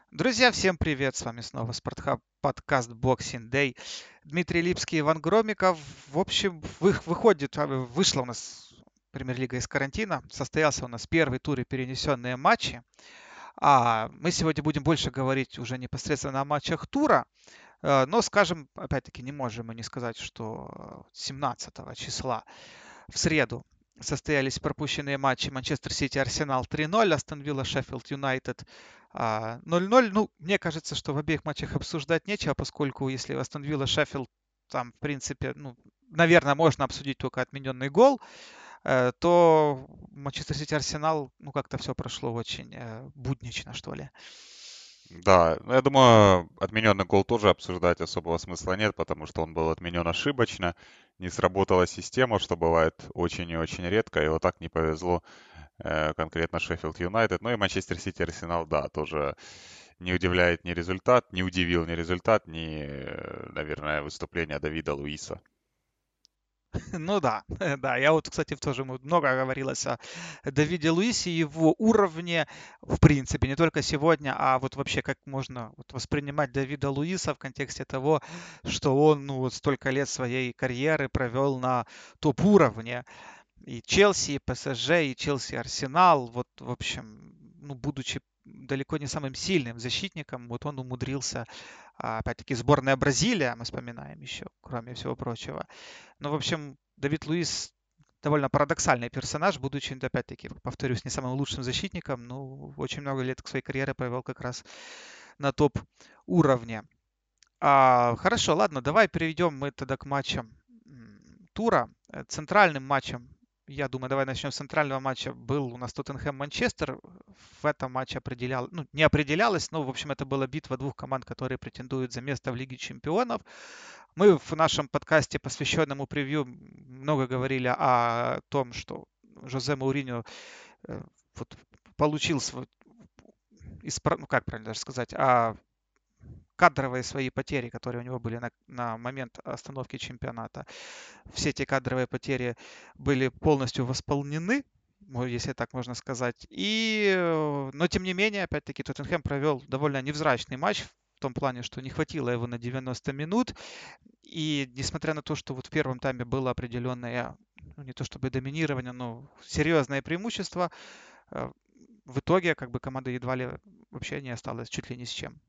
Друзья, всем привет! С вами снова Спортхаб, подкаст Boxing Day. Дмитрий Липский, Иван Громиков. В общем, вышла у нас Премьер-лига из карантина. Состоялся у нас первый тур и перенесенные матчи. А мы сегодня будем больше говорить уже непосредственно о матчах тура. Но, скажем, опять-таки, не можем мы не сказать, что 17 числа в среду состоялись пропущенные матчи Манчестер Сити, Арсенал 3-0, Астон Вилла, Шеффилд Юнайтед 0-0. Ну, мне кажется, что в обеих матчах обсуждать нечего, поскольку если Астон Вилла, Шеффилд, там, в принципе, ну, наверное, можно обсудить только отмененный гол, то Манчестер Сити, Арсенал, ну, как-то все прошло очень буднично, что ли. Да, ну, я думаю, отмененный гол тоже обсуждать особого смысла нет, потому что он был отменен ошибочно, не сработала система, что бывает очень и очень редко, и вот так не повезло конкретно Шеффилд Юнайтед. Ну и Манчестер Сити Арсенал, да, тоже не удивляет ни результат, не удивил ни результат, ни, наверное, выступление Давида Луиса. Ну да, да, я вот, кстати, тоже много говорилось о Давиде Луисе, его уровне, в принципе, не только сегодня, а вот вообще как можно вот воспринимать Давида Луиса в контексте того, что он, ну, вот столько лет своей карьеры провел на топ-уровне. И Челси, и ПСЖ, и Челси, и Арсенал, вот, в общем, ну, будучи далеко не самым сильным защитником, вот он умудрился, опять-таки, сборная Бразилия, мы вспоминаем еще, кроме всего прочего. Ну, в общем, Давид Луис довольно парадоксальный персонаж, будучи, опять-таки, повторюсь, не самым лучшим защитником, ну, очень много лет своей карьеры провел как раз на топ-уровне. Хорошо, ладно, давай перейдем мы тогда к матчам тура. Центральным матчем, я думаю, давай начнем с центрального матча, был у нас Тоттенхэм-Манчестер. В этом матче ну, не определялось, но, в общем, это была битва двух команд, которые претендуют за место в Лиге Чемпионов. Мы в нашем подкасте, посвященному превью, много говорили о том, что Жозе Мауриньо э, вот, получил свой, ну как правильно даже сказать, кадровые свои потери, которые у него были на момент остановки чемпионата. Все эти кадровые потери были полностью восполнены, если так можно сказать. Но тем не менее, опять-таки, Тоттенхэм провел довольно невзрачный матч в том плане, что не хватило его на 90 минут. И несмотря на то, что вот в первом тайме было определенное, ну, не то чтобы доминирование, но серьезное преимущество, э, в итоге как бы команда едва ли вообще не осталась чуть ли не с чем.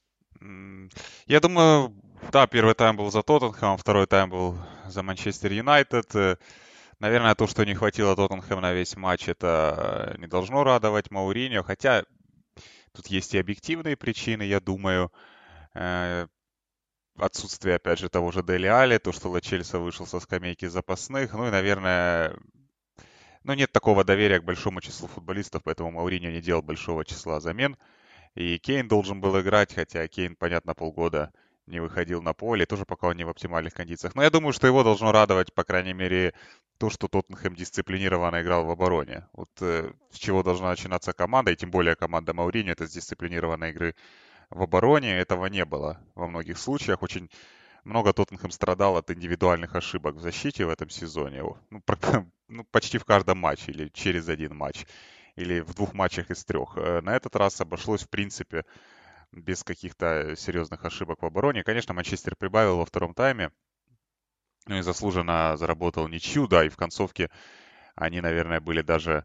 Я думаю, да, первый тайм был за Тоттенхэмом, второй тайм был за Манчестер Юнайтед. Наверное, то, что не хватило Тоттенхэм на весь матч, это не должно радовать Мауриньо. Хотя тут есть и объективные причины, я думаю. Э, Отсутствие, опять же, того же Дели Алли, то, что Ло Чельса вышел со скамейки запасных. Ну и, наверное, ну, нет такого доверия к большому числу футболистов, поэтому Мауриньо не делал большого числа замен. И Кейн должен был играть, хотя Кейн, понятно, полгода не выходил на поле, тоже пока он не в оптимальных кондициях. Но я думаю, что его должно радовать, по крайней мере, то, что Тоттенхэм дисциплинированно играл в обороне. Вот с чего должна начинаться команда, и тем более команда Мауриньо, это с дисциплинированной игры в обороне. Этого не было во многих случаях. Очень много Тоттенхэм страдал от индивидуальных ошибок в защите в этом сезоне. Ну, ну, почти в каждом матче или через один матч. Или в двух матчах из трех. На этот раз обошлось, в принципе, без каких-то серьезных ошибок в обороне. Конечно, Манчестер прибавил во втором тайме. Ну и заслуженно заработал ничью, да, и в концовке они, наверное, были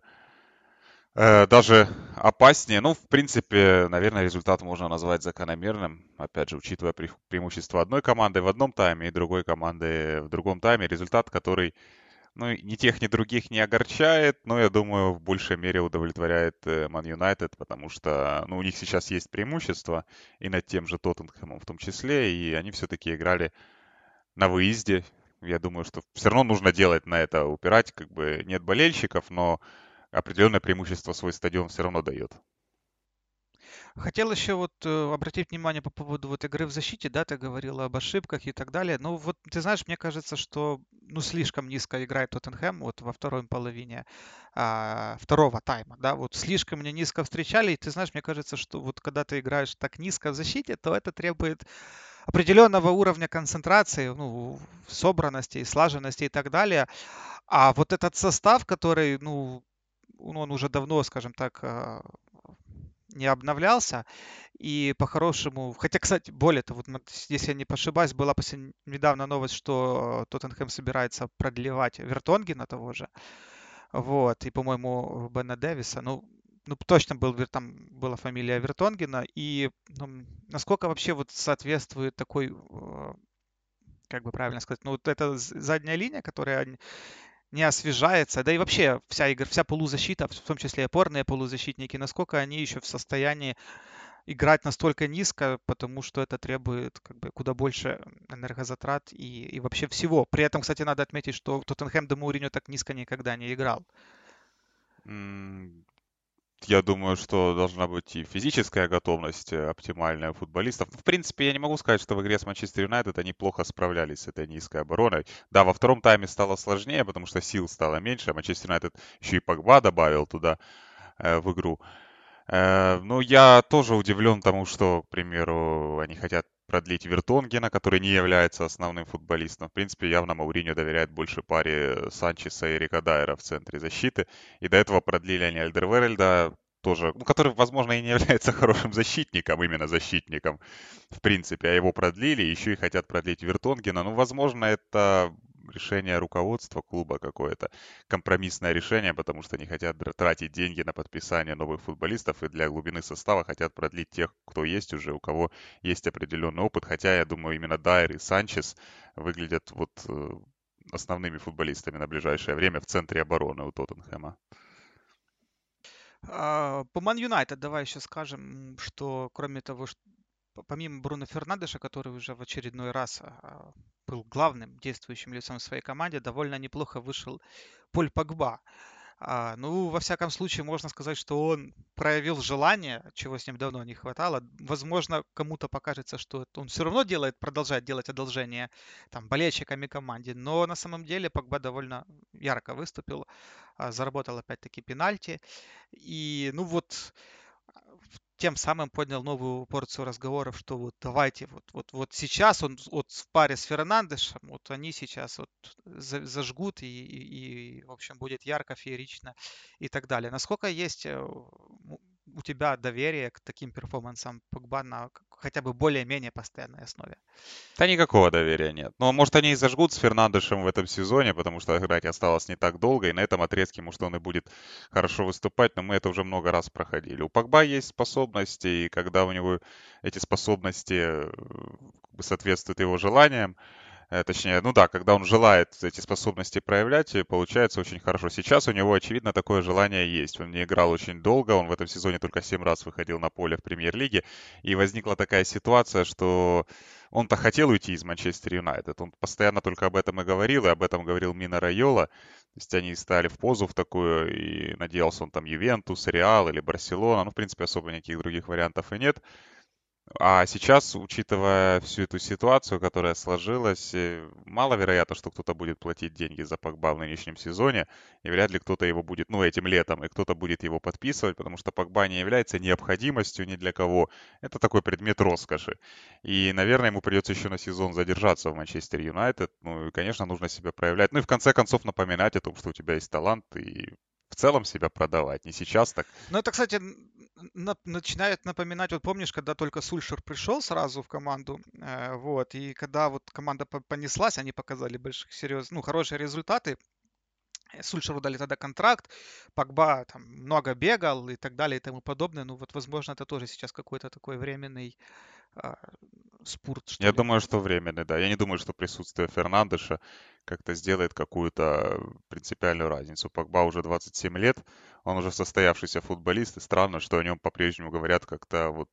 даже опаснее. Ну, в принципе, наверное, результат можно назвать закономерным. Опять же, учитывая преимущество одной команды в одном тайме и другой команды в другом тайме. Результат, который, ну, ни тех, ни других не огорчает, но, я думаю, в большей мере удовлетворяет Ман Юнайтед, потому что, ну, у них сейчас есть преимущество и над тем же Тоттенхэмом в том числе, и они все-таки играли на выезде. Я думаю, что все равно нужно делать на это, упирать, как бы нет болельщиков, но определенное преимущество свой стадион все равно дает. Хотел еще вот обратить внимание по поводу вот игры в защите, да, ты говорила об ошибках и так далее. Ну вот, ты знаешь, мне кажется, что ну слишком низко играет Тоттенхэм вот во второй половине второго тайма, да, вот слишком мне низко встречали, и ты знаешь, мне кажется, что вот когда ты играешь так низко в защите, то это требует определенного уровня концентрации, ну, собранности, слаженности и так далее. А вот этот состав, который, ну, он уже давно, скажем так, не обновлялся. И по-хорошему, хотя, кстати, более того, вот если я не ошибаюсь, была недавно новость, что Тоттенхэм собирается продлевать Вертонгена того же. Вот, и, по-моему, Бена Дэвиса. Ну, точно там была фамилия Вертонгена. И насколько вообще вот соответствует такой, как бы правильно сказать, ну, вот эта задняя линия, которая не освежается, да и вообще вся игра, вся полузащита, в том числе и опорные полузащитники, насколько они еще в состоянии играть настолько низко, потому что это требует как бы куда больше энергозатрат и вообще всего. При этом, кстати, надо отметить, что Тоттенхэм до Мауриньо так низко никогда не играл. М, Я думаю, что должна быть и физическая готовность оптимальная у футболистов. В принципе, я не могу сказать, что в игре с Манчестер Юнайтед они плохо справлялись с этой низкой обороной. Да, во втором тайме стало сложнее, потому что сил стало меньше, а Манчестер Юнайтед еще и Погба добавил туда в игру. Ну, я тоже удивлен тому, что, к примеру, они хотят продлить Вертонгена, который не является основным футболистом. В принципе, явно Мауриньо доверяет больше паре Санчеса и Эрика Дайера в центре защиты. И до этого продлили они Альдервейрельда, тоже, ну, который, возможно, и не является хорошим защитником, именно защитником, в принципе, а его продлили, еще и хотят продлить Вертонгена. Ну, возможно, это решение руководства клуба какое-то, компромиссное решение, потому что не хотят тратить деньги на подписание новых футболистов и для глубины состава хотят продлить тех, кто есть уже, у кого есть определенный опыт. Хотя, я думаю, именно Дайер и Санчес выглядят вот основными футболистами на ближайшее время в центре обороны у Тоттенхэма. По Ман Юнайтед давай еще скажем, что кроме того, что помимо Бруно Фернандеша, который уже в очередной раз был главным действующим лицом в своей команде, довольно неплохо вышел Поль Погба. Ну, во всяком случае, можно сказать, что он проявил желание, чего с ним давно не хватало. Возможно, кому-то покажется, что он все равно продолжает делать одолжение там, болельщикам и команде, но на самом деле Погба довольно ярко выступил, заработал опять-таки пенальти. И, ну вот, тем самым поднял новую порцию разговоров, что вот давайте, вот сейчас он вот в паре с Фернандешем, вот они сейчас вот зажгут в общем, будет ярко, феерично и так далее. Насколько есть у тебя доверие к таким перформансам Погба на хотя бы более-менее постоянной основе? Да никакого доверия нет. Но может они и зажгут с Фернандешем в этом сезоне, потому что играть осталось не так долго, и на этом отрезке, может, он и будет хорошо выступать, но мы это уже много раз проходили. У Погба есть способности, и когда у него эти способности как бы соответствуют его желаниям, точнее, ну да, когда он желает эти способности проявлять, и получается очень хорошо. Сейчас у него, очевидно, такое желание есть. Он не играл очень долго, он в этом сезоне только 7 раз выходил на поле в премьер-лиге, и возникла такая ситуация, что он-то хотел уйти из Манчестер Юнайтед. Он постоянно только об этом и говорил, и об этом говорил Мина Райола. То есть они стали в позу в такую, и надеялся он там Ювентус, Реал или Барселона. Ну, в принципе, особо никаких других вариантов и нет. А сейчас, учитывая всю эту ситуацию, которая сложилась, маловероятно, что кто-то будет платить деньги за Погба в нынешнем сезоне, и вряд ли кто-то его будет, ну, этим летом, и кто-то будет его подписывать, потому что Погба не является необходимостью ни для кого. Это такой предмет роскоши. И, наверное, ему придется еще на сезон задержаться в Манчестер Юнайтед. Ну, и, конечно, нужно себя проявлять. Ну, и в конце концов напоминать о том, что у тебя есть талант, и в целом себя продавать. Не сейчас так. Ну, это, кстати, начинает напоминать, вот помнишь, когда только Сульшер пришел сразу в команду, вот, и когда вот команда понеслась, они показали больших, серьезных, ну, хорошие результаты, Сульшеру дали тогда контракт, Погба там много бегал и так далее и тому подобное, ну, вот, возможно, это тоже сейчас какой-то такой временный а, спурт, что Я ли. думаю, что временный, да. Я не думаю, что присутствие Фернандеша как-то сделает какую-то принципиальную разницу. Погба уже 27 лет, он уже состоявшийся футболист, и странно, что о нем по-прежнему говорят как-то вот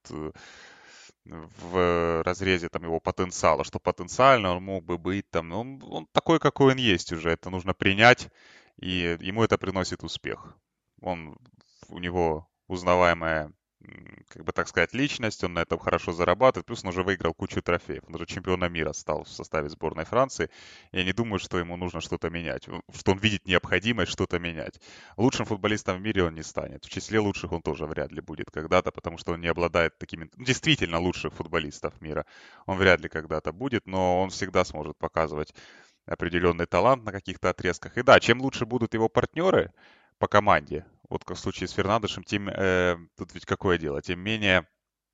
в разрезе там его потенциала, что потенциально он мог бы быть там, ну, он такой, какой он есть уже, это нужно принять, и ему это приносит успех. Он, у него узнаваемая, как бы так сказать, личность, он на этом хорошо зарабатывает, плюс он уже выиграл кучу трофеев, он уже чемпионом мира стал в составе сборной Франции. Я не думаю, что ему нужно что-то менять, что он видит необходимость что-то менять. Лучшим футболистом в мире он не станет. В числе лучших он тоже вряд ли будет когда-то, потому что он не обладает такими действительно лучших футболистов мира. Он вряд ли когда-то будет, но он всегда сможет показывать определенный талант на каких-то отрезках. И да, чем лучше будут его партнеры по команде, вот как в случае с Фернандешем, тут ведь какое дело, тем менее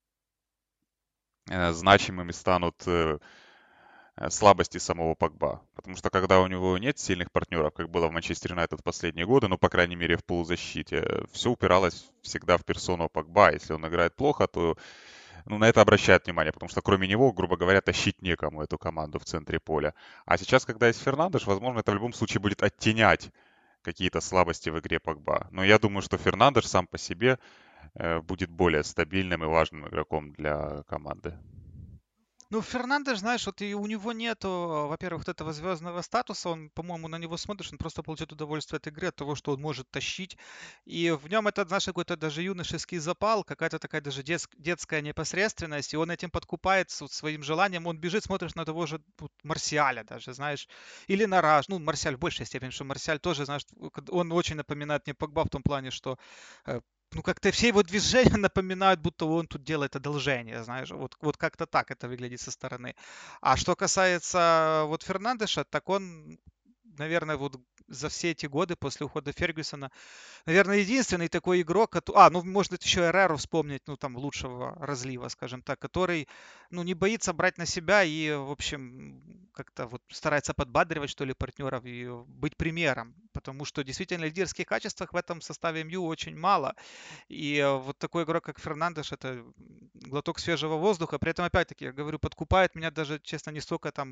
значимыми станут слабости самого Погба. Потому что когда у него нет сильных партнеров, как было в Манчестер Юнайтед в последние годы, ну, по крайней мере, в полузащите, все упиралось всегда в персону Погба. Если он играет плохо, то ну, на это обращают внимание, потому что кроме него, грубо говоря, тащить некому эту команду в центре поля. А сейчас, когда есть Фернандеш, возможно, это в любом случае будет оттенять какие-то слабости в игре Погба. Но я думаю, что Фернандеш сам по себе будет более стабильным и важным игроком для команды. Ну, Фернандеш, знаешь, вот и у него нету, во-первых, вот этого звездного статуса. Он, по-моему, на него смотришь, он просто получает удовольствие от игры, от того, что он может тащить. И в нем это, знаешь, какой-то даже юношеский запал, какая-то такая даже детская непосредственность. И он этим подкупает своим желанием. Он бежит, смотришь на того же вот, Марсиаля даже, знаешь. Или на Раш. Ну, Марсиаль в большей степени, что Марсиаль тоже, знаешь, он очень напоминает мне Погба в том плане, что ну, как-то все его движения напоминают, будто он тут делает одолжение, знаешь, вот как-то так это выглядит со стороны. А что касается вот Фернандеша, так он, наверное, вот за все эти годы после ухода Фергюсона наверное, единственный такой игрок, ну, можно еще Эреру вспомнить, ну, там, лучшего разлива, скажем так, который, ну, не боится брать на себя и, в общем, как-то вот старается подбадривать, что ли, партнеров и быть примером, потому что действительно лидерских качеств в этом составе МЮ очень мало. И вот такой игрок, как Фернандеш, это глоток свежего воздуха. При этом, опять-таки, я говорю, подкупает меня даже, честно, не столько там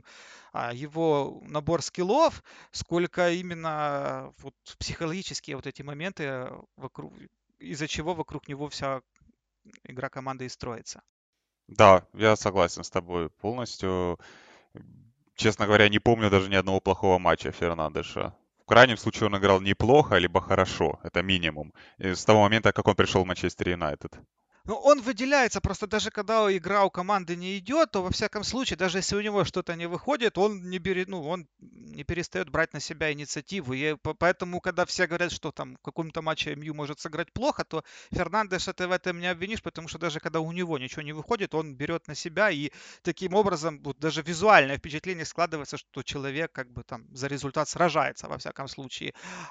его набор скиллов, сколько именно вот психологические вот эти моменты вокруг, из-за чего вокруг него вся игра команды и строится. Да, я согласен с тобой полностью. Честно говоря, не помню даже ни одного плохого матча Фернандеша. В крайнем случае он играл неплохо, либо хорошо. Это минимум. С того момента, как он пришел в Манчестер Юнайтед. Ну, он выделяется просто даже когда игра у команды не идет, то во всяком случае, даже если у него что-то не выходит, он не берет, ну, он не перестает брать на себя инициативу. И поэтому, когда все говорят, что там в каком-то матче МЮ может сыграть плохо, то Фернандеша ты в этом не обвинишь, потому что даже когда у него ничего не выходит, он берет на себя, и таким образом вот даже визуальное впечатление складывается, что человек как бы там за результат сражается во всяком случае.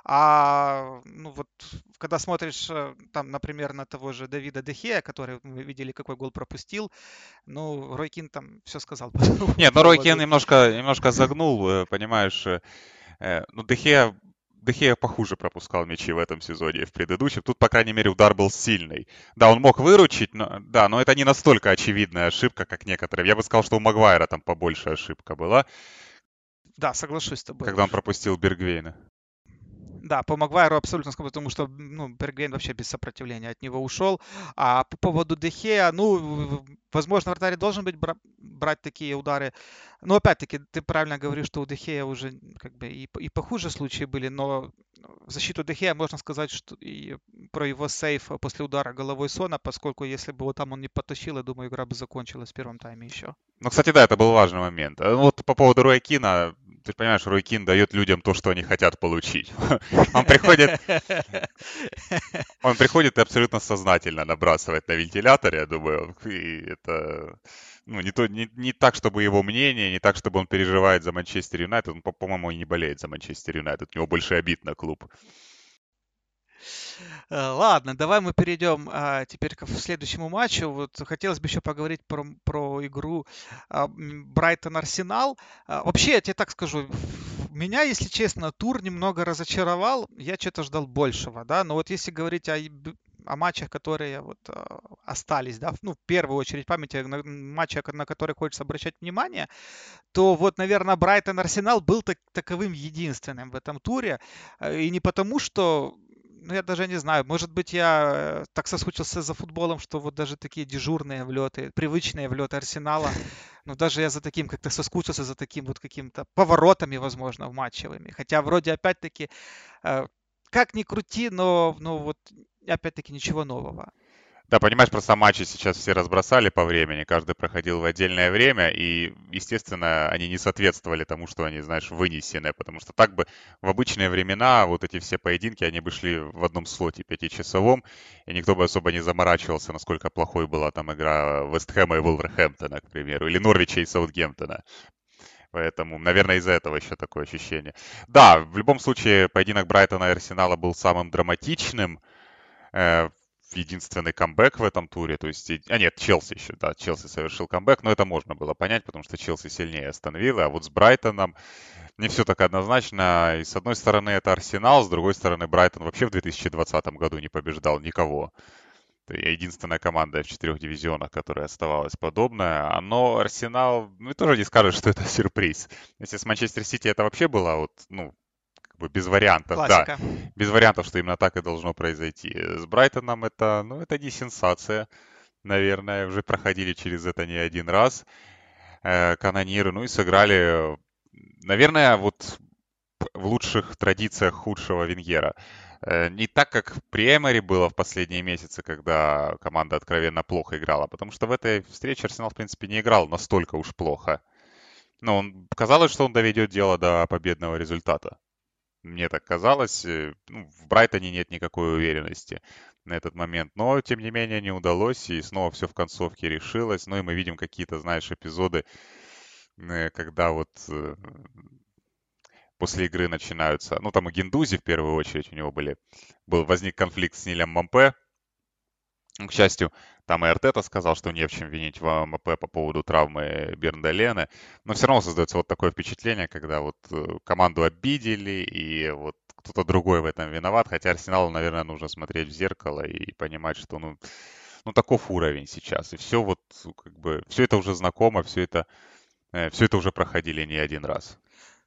А ну вот когда смотришь там, например, на того же Давида Дехея, который мы видели, какой гол пропустил, ну, Рой Кин там все сказал по этому Нет, ну Рой Кен поводу. немножко загнул, понимаешь. Ну, Дехея похуже пропускал мячи в этом сезоне и в предыдущем. Тут, по крайней мере, удар был сильный. Да, он мог выручить, но это не настолько очевидная ошибка, как некоторые. Я бы сказал, что у Магуайра там побольше ошибка была, Да, соглашусь с тобой. когда он пропустил Бергвейна. Да, по Магуайру абсолютно, потому что, ну, Бергвейн вообще без сопротивления от него ушел. А по поводу Дехея, ну, возможно, вратарь должен быть брать такие удары. Но опять-таки, ты правильно говоришь, что у Дехея уже как бы и похуже случаи были, но в защиту Дехея можно сказать, что и про его сейф после удара головой Сона, поскольку если бы вот там он не потащил, я думаю, игра бы закончилась в первом тайме еще. Ну, кстати, да, это был важный момент. Вот по поводу Роя Кина, ты же понимаешь, Рой Кин дает людям то, что они хотят получить. Он приходит, он приходит и абсолютно сознательно набрасывает на вентилятор, я думаю, и это ну, не так, чтобы его мнение, не так, чтобы он переживает за Манчестер Юнайтед. Он, по-моему, и не болеет за Манчестер Юнайтед. У него больше обид на клуб. Ладно, давай мы перейдем теперь к следующему матчу. Вот хотелось бы еще поговорить про игру Брайтон-Арсенал. Вообще, я тебе так скажу, меня, если честно, тур немного разочаровал. Я что-то ждал большего, да. Но вот если говорить о матчах, которые вот остались, да, ну, в первую очередь в памяти, матчи, на которые хочется обращать внимание, то вот, наверное, Брайтон-Арсенал был таковым единственным в этом туре. И не потому, что ну, я даже не знаю, может быть, я так соскучился за футболом, что вот даже такие дежурные влеты, привычные влеты Арсенала, ну, даже я за таким как-то соскучился, за таким вот каким-то поворотами, возможно, матчевыми. Хотя вроде, опять-таки, э, как ни крути, но вот, опять-таки, ничего нового. Да, понимаешь, просто матчи сейчас все разбросали по времени, каждый проходил в отдельное время, и, естественно, они не соответствовали тому, что они, знаешь, вынесены, потому что так бы в обычные времена вот эти все поединки, они бы шли в одном слоте пятичасовом, и никто бы особо не заморачивался, насколько плохой была там игра Вест Хэма и Вулверхэмптона, к примеру, или Норвича и Саутгемптона. Поэтому, наверное, из-за этого еще такое ощущение. Да, в любом случае, поединок Брайтона и Арсенала был самым драматичным, э, единственный камбэк в этом туре. То есть, нет, Челси еще, да, Челси совершил камбэк, но это можно было понять, потому что Челси сильнее Астон Виллы, а вот с Брайтоном не все так однозначно. И с одной стороны это Арсенал, с другой стороны Брайтон вообще в 2020 году не побеждал никого. Это единственная команда в 4 дивизионах, которая оставалась подобная. Но Арсенал, ну, и тоже не скажешь, что это сюрприз. Если с Манчестер Сити это вообще было вот, ну, как бы без вариантов, да, Классика. без вариантов, что именно так и должно произойти. С Брайтоном это, ну, это не сенсация, наверное, уже проходили через это не один раз канониры, ну и сыграли, наверное, вот в лучших традициях худшего Венгера. Не так, как при Эмери было в последние месяцы, когда команда откровенно плохо играла, потому что в этой встрече Арсенал, в принципе, не играл настолько уж плохо. Но казалось, что он доведет дело до победного результата. Мне так казалось. Ну, в Брайтоне нет никакой уверенности на этот момент. Но, тем не менее, не удалось. И снова все в концовке решилось. Ну и мы видим какие-то, знаешь, эпизоды, когда вот после игры начинаются... Ну, там и Гендузи в первую очередь у него возник конфликт с Нилем Мампе. Ну, к счастью, там и Артета сказал, что не в чем винить в МП по поводу травмы Берндалены. Но все равно создается вот такое впечатление, когда вот команду обидели, и вот кто-то другой в этом виноват. Хотя Арсеналу, наверное, нужно смотреть в зеркало и понимать, что, ну таков уровень сейчас. И все вот, как бы, все это уже знакомо, все это уже проходили не один раз.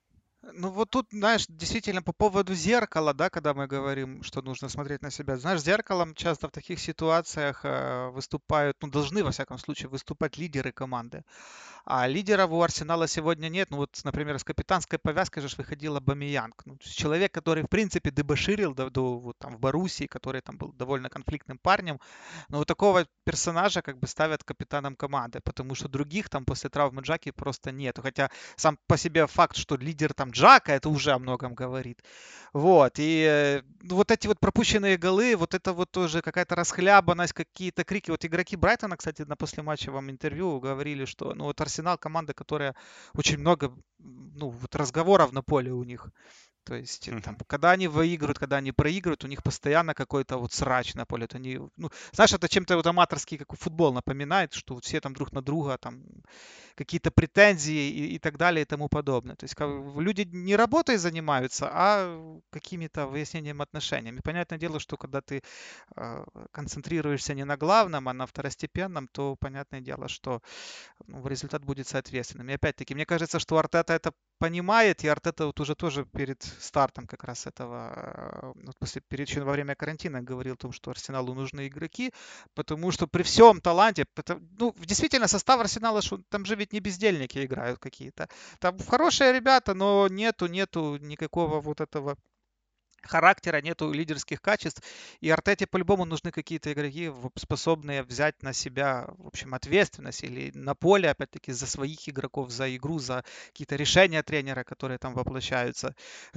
Ну вот тут, знаешь, действительно по поводу зеркала, да, когда мы говорим, что нужно смотреть на себя. Знаешь, зеркалом часто в таких ситуациях выступают, ну должны во всяком случае выступать лидеры команды. А лидеров у Арсенала сегодня нет. Ну вот, например, с капитанской повязкой же выходил Абамеянг. Ну, то есть человек, который, в принципе, дебоширил вот, там, в Боруссии, который там был довольно конфликтным парнем. Но вот такого персонажа как бы ставят капитаном команды, потому что других там после травмы Джаки просто нету. Хотя сам по себе факт, что лидер там Джака, это уже о многом говорит. Вот, и ну, вот эти вот пропущенные голы, вот это вот тоже какая-то расхлябанность, какие-то крики. Вот игроки Брайтона, кстати, на послематчевом интервью говорили, что ну вот Арсенал команда, которая очень много, ну вот разговоров на поле у них. То есть там, когда они выигрывают, когда они проигрывают, у них постоянно какой-то вот срач на поле. Вот они, ну, знаешь, это чем-то вот аматорский, как футбол напоминает, что вот все там друг на друга там какие-то претензии и так далее и тому подобное. То есть люди не работой занимаются, а какими-то выяснением отношений. И понятное дело, что когда ты концентрируешься не на главном, а на второстепенном, то понятное дело, что ну, результат будет соответственным. И опять-таки, мне кажется, что Артета это понимает, и Артета вот уже тоже перед стартом как раз этого, вот перед еще во время карантина говорил о том, что Арсеналу нужны игроки, потому что при всем таланте, ну, действительно, состав Арсенала, там же ведь не бездельники играют какие-то. Там хорошие ребята, но нету никакого вот этого характера, нету лидерских качеств. И Артете по-любому нужны какие-то игроки, способные взять на себя, в общем, ответственность или на поле, опять-таки, за своих игроков, за игру, за какие-то решения тренера, которые там воплощаются.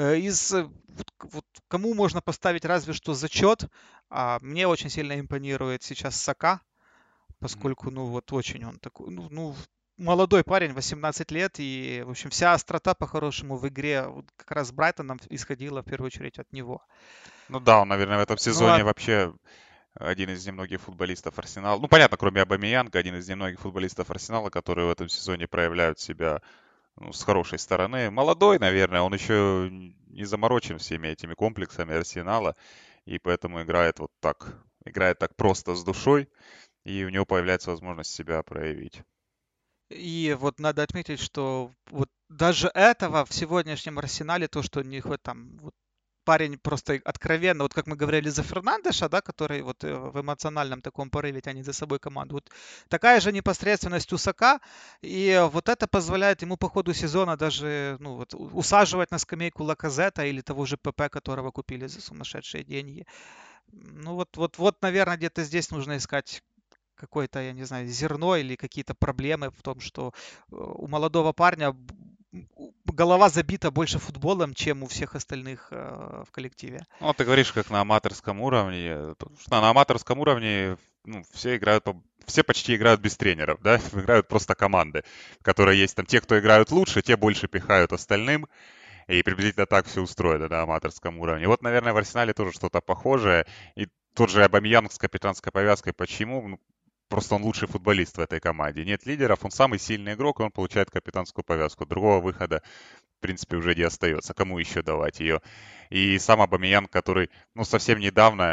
Вот кому можно поставить разве что зачет, мне очень сильно импонирует сейчас Сака, поскольку, ну, вот очень он такой, ну, молодой парень, 18 лет, и, в общем, вся острота по-хорошему в игре вот как раз с Брайтоном исходила в первую очередь от него. Ну да, он, наверное, в этом Ну, а сезоне вообще один из немногих футболистов Арсенала. Ну, понятно, кроме Абамеянга, один из немногих футболистов Арсенала, которые в этом сезоне проявляют себя ну, с хорошей стороны. Молодой, наверное, он еще не заморочен всеми этими комплексами Арсенала, и поэтому играет так просто с душой, и у него появляется возможность себя проявить. и вот надо отметить, что вот даже этого в сегодняшнем Арсенале, то, что у них вот там вот парень просто откровенно, вот как мы говорили за Фернандеша, да, который вот в эмоциональном таком порыве тянет за собой команду, вот такая же непосредственность у Сака, и вот это позволяет ему по ходу сезона даже, ну, вот, усаживать на скамейку Лаказета или того же ПП, которого купили за сумасшедшие деньги. Ну, вот, наверное, где-то здесь нужно искать какое-то, я не знаю, зерно или какие-то проблемы в том, что у молодого парня голова забита больше футболом, чем у всех остальных в коллективе. Ну, вот ты говоришь, как на аматорском уровне. Потому что на аматорском уровне ну, все почти играют без тренеров, да, играют просто команды, в которой есть там те, кто играют лучше, те больше пихают остальным, и приблизительно так все устроено на аматорском уровне. Вот, наверное, в Арсенале тоже что-то похожее. И тот же Абамьянг с капитанской повязкой. Почему? Ну, просто он лучший футболист в этой команде. Нет лидеров, он самый сильный игрок, и он получает капитанскую повязку. Другого выхода, в принципе, уже не остается. Кому еще давать ее? И сам Абамиян, который, ну, совсем недавно,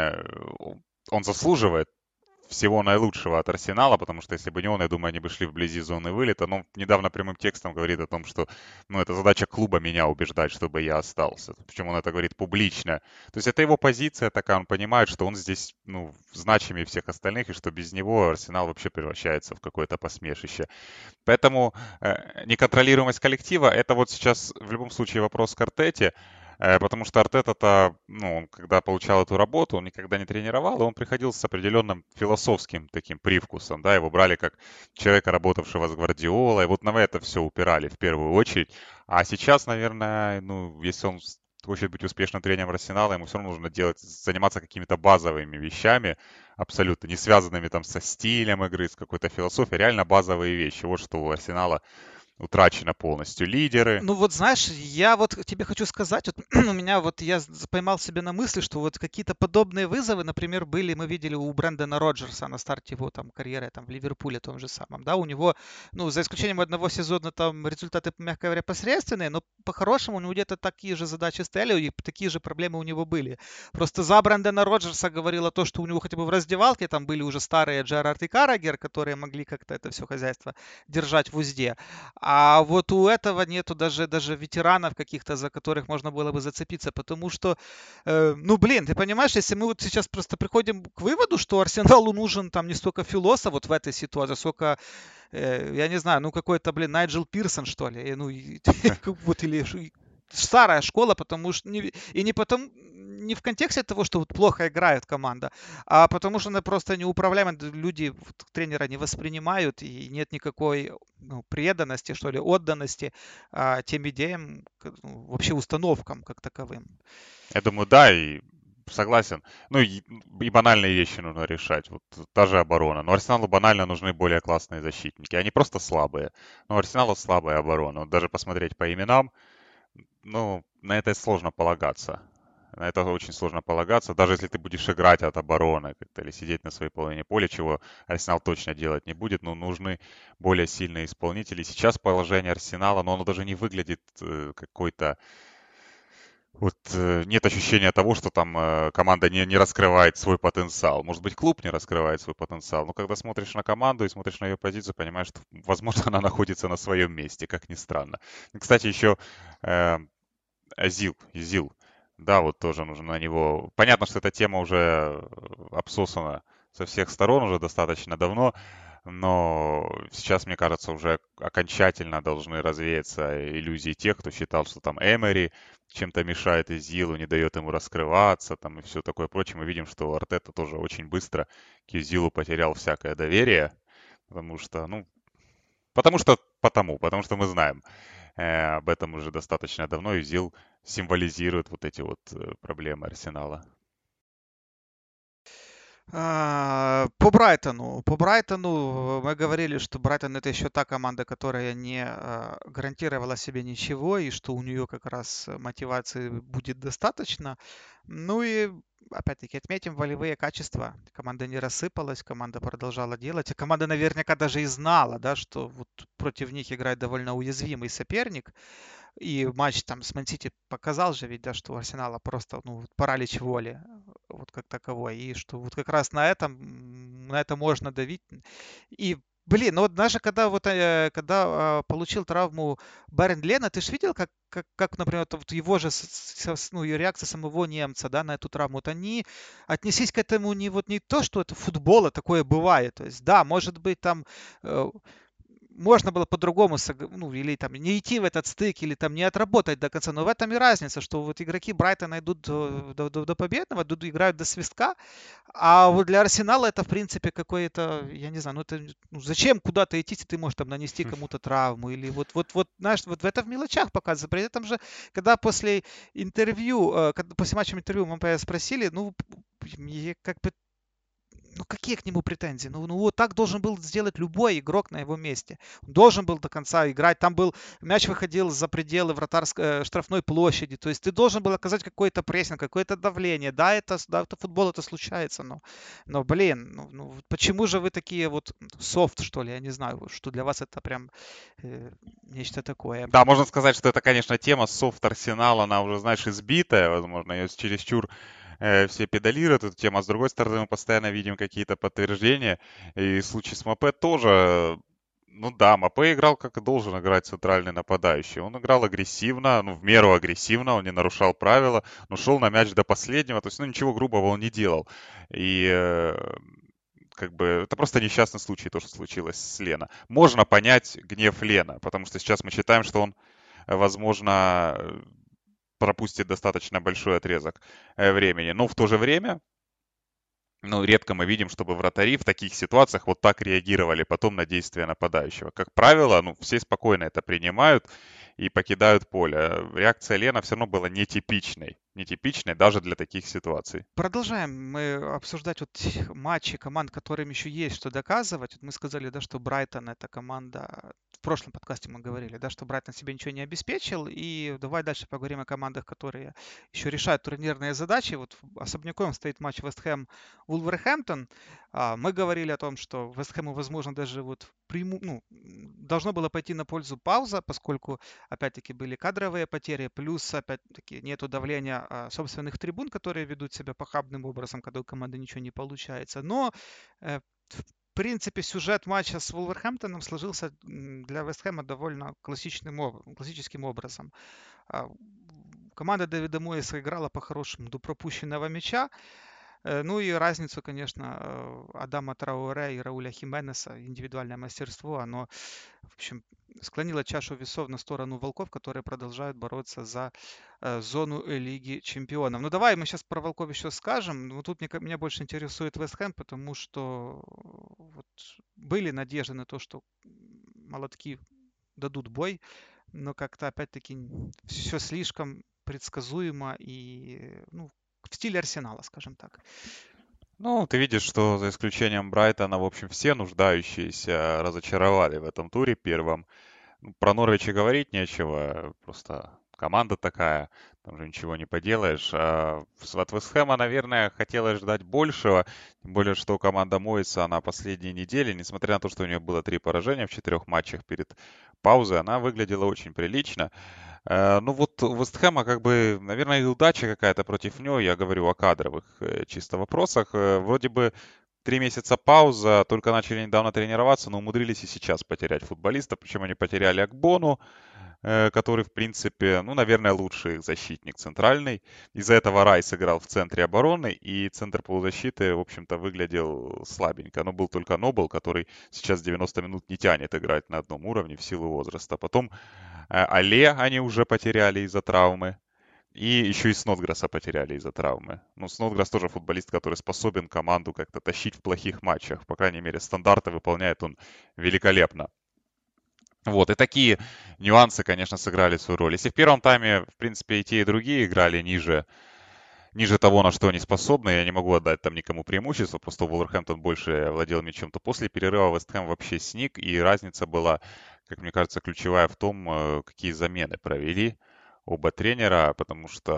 он заслуживает всего наилучшего от Арсенала, потому что если бы не он, я думаю, они бы шли вблизи зоны вылета. Но недавно прямым текстом говорит о том, что, ну, это задача клуба меня убеждать, чтобы я остался. Причем он это говорит публично. То есть это его позиция такая, он понимает, что он здесь, ну, значимее всех остальных, и что без него Арсенал вообще превращается в какое-то посмешище. Поэтому неконтролируемость коллектива — это вот сейчас в любом случае вопрос к Артете, потому что Артета-то, ну, он когда получал эту работу, он никогда не тренировал, и он приходил с определенным философским таким привкусом, да, его брали как человека, работавшего с Гвардиолой, вот на это все упирали в первую очередь. А сейчас, наверное, ну, если он хочет быть успешным тренером Арсенала, ему все равно нужно заниматься какими-то базовыми вещами, абсолютно не связанными там со стилем игры, с какой-то философией, реально базовые вещи. Вот что у Арсенала утрачено полностью. Лидеры. Ну вот знаешь, я вот тебе хочу сказать, вот у меня вот я поймал себя на мысли, что вот какие-то подобные вызовы, например, были, мы видели у Брэндона Роджерса на старте его там карьеры там в Ливерпуле том же самом, да, у него, ну, за исключением одного сезона там результаты, мягко говоря, посредственные, но по-хорошему у него где-то такие же задачи стояли и такие же проблемы у него были. Просто за Брэндона Роджерса говорило то, что у него хотя бы в раздевалке там были уже старые Джерард и Каррагер, которые могли как-то это все хозяйство держать в узде. А вот у этого нету даже ветеранов каких-то, за которых можно было бы зацепиться, потому что, ну, блин, ты понимаешь, если мы вот сейчас просто приходим к выводу, что Арсеналу нужен там не столько философ вот в этой ситуации, сколько, я не знаю, ну, какой-то, блин, Найджел Пирсон, что ли, ну, вот, или старая школа, потому что и не потому, не в контексте того, что вот плохо играет команда, а потому что она просто неуправляема, люди тренера не воспринимают и нет никакой ну, преданности, что ли, отданности тем идеям, ну, вообще установкам как таковым. Я думаю, да, и согласен. Ну и банальные вещи нужно решать. Вот та же оборона. Но Арсеналу банально нужны более классные защитники. Они просто слабые. Но у Арсенала слабая оборона. Вот даже посмотреть по именам, ну, на это сложно полагаться. На это очень сложно полагаться, даже если ты будешь играть от обороны как-то или сидеть на своей половине поля, чего Арсенал точно делать не будет, но нужны более сильные исполнители. Сейчас положение Арсенала, но оно даже не выглядит какой-то... Вот нет ощущения того, что там команда не раскрывает свой потенциал. Может быть, клуб не раскрывает свой потенциал, но когда смотришь на команду и смотришь на ее позицию, понимаешь, что, возможно, она находится на своем месте, как ни странно. И, кстати, еще э, Изил. Да, вот тоже нужно на него. Понятно, что эта тема уже обсосана со всех сторон уже достаточно давно, но сейчас, мне кажется, уже окончательно должны развеяться иллюзии тех, кто считал, что там Эмери чем-то мешает Изилу, не дает ему раскрываться, там и все такое прочее. Мы видим, что Артета тоже очень быстро к Изилу потерял всякое доверие, потому что, ну, потому что мы знаем об этом уже достаточно давно, и ЗИЛ символизирует вот эти вот проблемы Арсенала. По Брайтону мы говорили, что Брайтон это еще та команда, которая не гарантировала себе ничего, и что у нее как раз мотивации будет достаточно. Ну и опять-таки отметим волевые качества. Команда не рассыпалась, команда продолжала делать. И команда наверняка даже и знала, да, что вот против них играет довольно уязвимый соперник. И матч там с Ман-Сити показал же ведь, да, что у Арсенала просто, ну, вот паралич воли, вот как таковой. И что вот как раз на это можно давить. И, блин, ну вот даже когда получил травму Барен Лена, ты же видел, как, например, вот его же, ну, и реакция самого немца, да, на эту травму. Вот они отнеслись к этому не вот не то, что это футбол, а такое бывает. То есть, да, может быть, там э, можно было по-другому, ну, или там не идти в этот стык, или там не отработать до конца. Но в этом и разница, что вот игроки Брайтона идут до победного, играют до свистка, а вот для Арсенала это, в принципе, какое-то, я не знаю, ну, это, ну, зачем куда-то идти, если ты можешь там нанести кому-то травму, или вот, знаешь, вот в это в мелочах показывается. При этом же, когда после интервью, после матча интервью мы спросили, ну, как бы ну какие к нему претензии? Ну вот так должен был сделать любой игрок на его месте. Он должен был до конца играть. Там был мяч выходил за пределы вратарской штрафной площади. То есть ты должен был оказать какой-то прессинг, какое-то давление. Да, это футбол, это случается, но блин, вот почему же вы такие вот софт, что ли? Я не знаю, что для вас это прям нечто такое. Да, можно сказать, что это, конечно, тема софт Арсенал, она уже, знаешь, избитая, возможно, ее чересчур все педалируют эту тему, а с другой стороны мы постоянно видим какие-то подтверждения, и в случае с Мапе тоже, ну да, Мапе играл, как и должен играть центральный нападающий. Он играл агрессивно, ну, в меру агрессивно, он не нарушал правила, но шел на мяч до последнего, то есть, ну, ничего грубого он не делал. И как бы это просто несчастный случай, то, что случилось с Лена. Можно понять гнев Лена, потому что сейчас мы считаем, что он, возможно, пропустит достаточно большой отрезок времени. Но в то же время, ну, редко мы видим, чтобы вратари в таких ситуациях вот так реагировали потом на действия нападающего. Как правило, ну, все спокойно это принимают и покидают поле. Реакция Лена все равно была нетипичной. Нетипичной даже для таких ситуаций. Продолжаем мы обсуждать вот матчи команд, которым еще есть что доказывать. Вот мы сказали, да, что Брайтон это команда, в прошлом подкасте мы говорили, да, что Брайтон себе ничего не обеспечил. И давай дальше поговорим о командах, которые еще решают турнирные задачи. Вот особняком стоит матч Вест Хэм Вулверхэмптон. Мы говорили о том, что Вест Хэму, возможно, даже вот должно было пойти на пользу пауза, поскольку опять-таки были кадровые потери, плюс опять-таки нету давления собственных трибун, которые ведут себя похабным образом, когда у команды ничего не получается. Но в принципе сюжет матча с Вулверхэмптоном сложился для Вестхэма довольно классическим образом. А, Команда Дэвида Моиса играла по-хорошему до пропущенного мяча. Ну и разницу, конечно, Адама Трауре и Рауля Хименеса, индивидуальное мастерство, оно, в общем, склонило чашу весов на сторону волков, которые продолжают бороться за зону Лиги Чемпионов. Ну давай мы сейчас про волков еще скажем. Но тут меня больше интересует Вест Хэм, потому что вот были надежды на то, что молотки дадут бой, но как-то опять-таки все слишком предсказуемо и ну, в стиле Арсенала, скажем так. Ну, ты видишь, что за исключением Брайтона, в общем, все нуждающиеся разочаровали в этом туре первом. Ну, про Норвич и говорить нечего, просто команда такая, там же ничего не поделаешь. От Вест Хэма, наверное, хотелось ждать большего, тем более, что команда Моиса на последней неделе, несмотря на то, что у нее было 3 поражения в 4 матчах перед паузой, она выглядела очень прилично. Ну вот у Вест Хэма как бы, наверное, и удача какая-то против него, я говорю о кадровых чисто вопросах. Вроде бы 3 месяца пауза, только начали недавно тренироваться, но умудрились и сейчас потерять футболиста. Причем они потеряли Акбону, который, в принципе, ну, наверное, лучший их защитник центральный. Из-за этого Райс играл в центре обороны, и центр полузащиты, в общем-то, выглядел слабенько. Но был только Нобл, который сейчас 90 минут не тянет играть на одном уровне в силу возраста. Потом Але они уже потеряли из-за травмы. И еще и Снотграсса потеряли из-за травмы. Ну, Снотграсс тоже футболист, который способен команду как-то тащить в плохих матчах. По крайней мере, стандарты выполняет он великолепно. Вот, и такие нюансы, конечно, сыграли свою роль. Если в первом тайме, в принципе, и те, и другие играли ниже того, на что они способны, я не могу отдать там никому преимущество, просто Вулверхэмптон больше владел мячом, то после перерыва Вест Хэм вообще сник, и разница была, как мне кажется, ключевая в том, какие замены провели оба тренера, потому что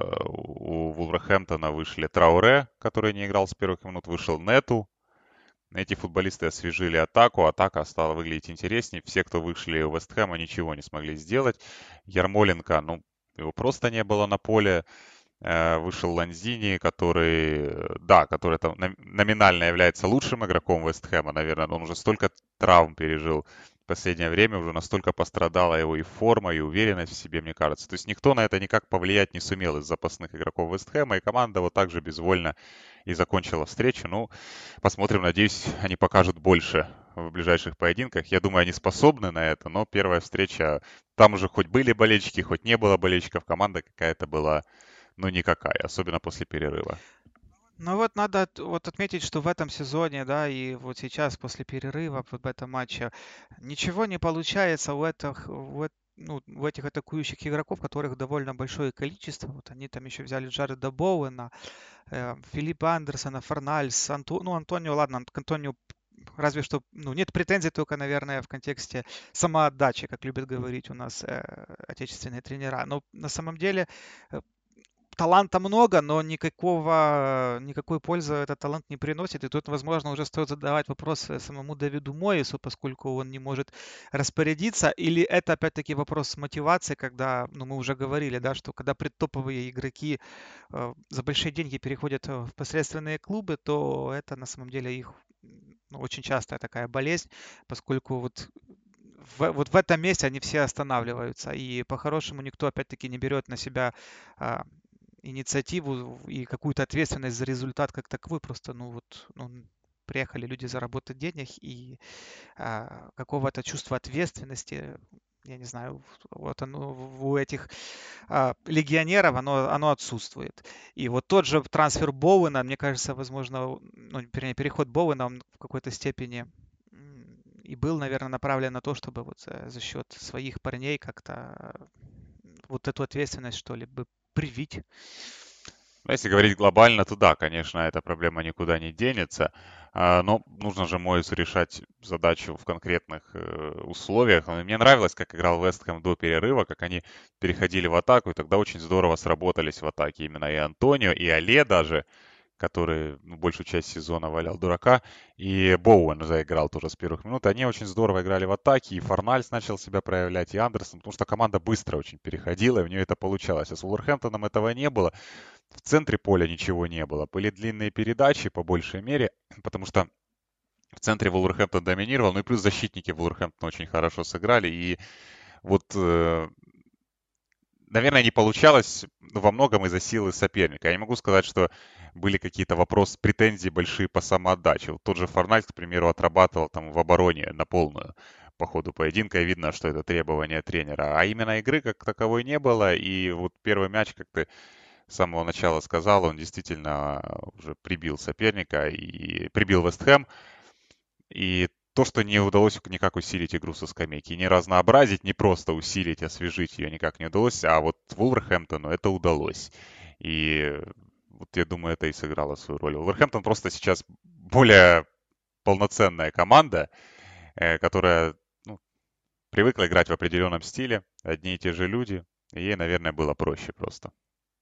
у Вулверхэмптона вышли Трауре, который не играл с первых минут, вышел Нету. Эти футболисты освежили атаку, атака стала выглядеть интереснее. Все, кто вышли у Вест Хэма, ничего не смогли сделать. Ярмоленко, ну, его просто не было на поле. Вышел Ланзини, который, да, который там номинально является лучшим игроком Вест Хэма, наверное, но он уже столько травм пережил в последнее время, уже настолько пострадала его и форма, и уверенность в себе, мне кажется. То есть никто на это никак повлиять не сумел из запасных игроков Вест Хэма, и команда вот так же безвольно и закончила встречу. Ну, посмотрим, надеюсь, они покажут больше в ближайших поединках. Я думаю, они способны на это, но первая встреча, там уже хоть были болельщики, хоть не было болельщиков, команда какая-то была, ну, никакая, особенно после перерыва. Ну вот надо вот отметить, что в этом сезоне, да, и вот сейчас после перерыва вот в этом матче ничего не получается ну, в этих атакующих игроков, которых довольно большое количество. Вот они там еще взяли Джареда Боуэна, Филиппа Андерсона, Форнальс, ну, Антонио, ладно, к Антонио разве что, ну, нет претензий только, наверное, в контексте самоотдачи, как любят говорить у нас отечественные тренера. Но на самом деле э, таланта много, но никакой пользы этот талант не приносит. И тут, возможно, уже стоит задавать вопрос самому Дэвиду Моису, поскольку он не может распорядиться. Или это, опять-таки, вопрос мотивации, когда, ну, мы уже говорили, да, что когда предтоповые игроки за большие деньги переходят в посредственные клубы, то это на самом деле их ну, очень частая такая болезнь, поскольку вот в этом месте они все останавливаются. И по-хорошему никто, опять-таки, не берет на себя а, инициативу и какую-то ответственность за результат как таковой. Просто, ну вот, ну, приехали люди заработать денег, и какого-то чувства ответственности, я не знаю, вот оно у этих легионеров, оно отсутствует. И вот тот же трансфер Боуэна, мне кажется, возможно, ну, вернее, переход Боуэна, он в какой-то степени и был, наверное, направлен на то, чтобы вот за счет своих парней как-то вот эту ответственность, что ли, бы привить. Ну, если говорить глобально, то да, конечно, эта проблема никуда не денется. Но нужно же Моису решать задачу в конкретных условиях. Мне нравилось, как играл Вест Хэм до перерыва, как они переходили в атаку, и тогда очень здорово сработались в атаке именно и Антонио, и Але даже, который большую часть сезона валял дурака, и Боуэн заиграл тоже с первых минут. Они очень здорово играли в атаке, и Форнальс начал себя проявлять, и Андерсон, потому что команда быстро очень переходила, и у нее это получалось. А с Вулверхэмптоном этого не было. В центре поля ничего не было. Были длинные передачи по большей мере, потому что в центре Вулверхэмптон доминировал, ну и плюс защитники Вулверхэмптона очень хорошо сыграли. И вот, наверное, не получалось во многом из-за силы соперника. Я не могу сказать, что были какие-то вопросы, претензии большие по самоотдаче. Вот тот же Форнальд, к примеру, отрабатывал там в обороне на полную по ходу поединка, и видно, что это требование тренера. А именно игры как таковой не было, и вот первый мяч, как ты с самого начала сказал, он действительно уже прибил соперника и прибил Вест Хэм. И то, что не удалось никак усилить игру со скамейки, не разнообразить, не просто усилить, освежить ее никак не удалось, а вот Вулверхэмптону это удалось. И вот я думаю, это и сыграло свою роль. Вулверхэмптон просто сейчас более полноценная команда, которая ну, привыкла играть в определенном стиле, одни и те же люди, и ей, наверное, было проще просто.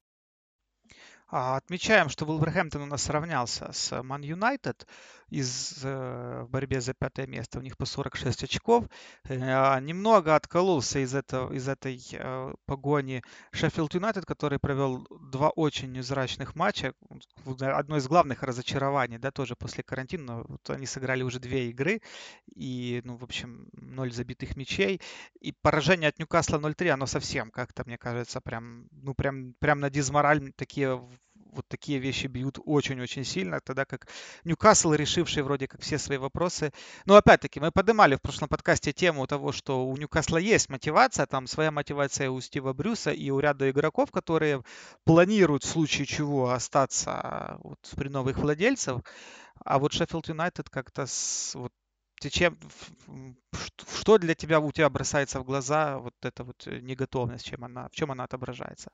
Отмечаем, что Вулверхэмптон у нас сравнялся с Ман Юнайтед в борьбе за пятое место. У них по 46 очков. Немного откололся из этой погони Шеффилд Юнайтед, который провел два очень невзрачных матча. Одно из главных разочарований, да, тоже после карантина. Вот они сыграли уже две игры и, ну, в общем, ноль забитых мячей. И поражение от Ньюкасла 0-3, оно совсем как-то, мне кажется, прям, ну, прям на дизмораль вот такие вещи бьют очень-очень сильно, тогда как Ньюкасл, решивший вроде как все свои вопросы. Но опять-таки, мы поднимали в прошлом подкасте тему того, что у Ньюкасла есть мотивация, там своя мотивация у Стива Брюса и у ряда игроков, которые планируют в случае чего остаться вот при новых владельцев. А вот Шеффилд Юнайтед как-то вот чем, что для тебя у тебя бросается в глаза вот эта вот неготовность, в чем она отображается?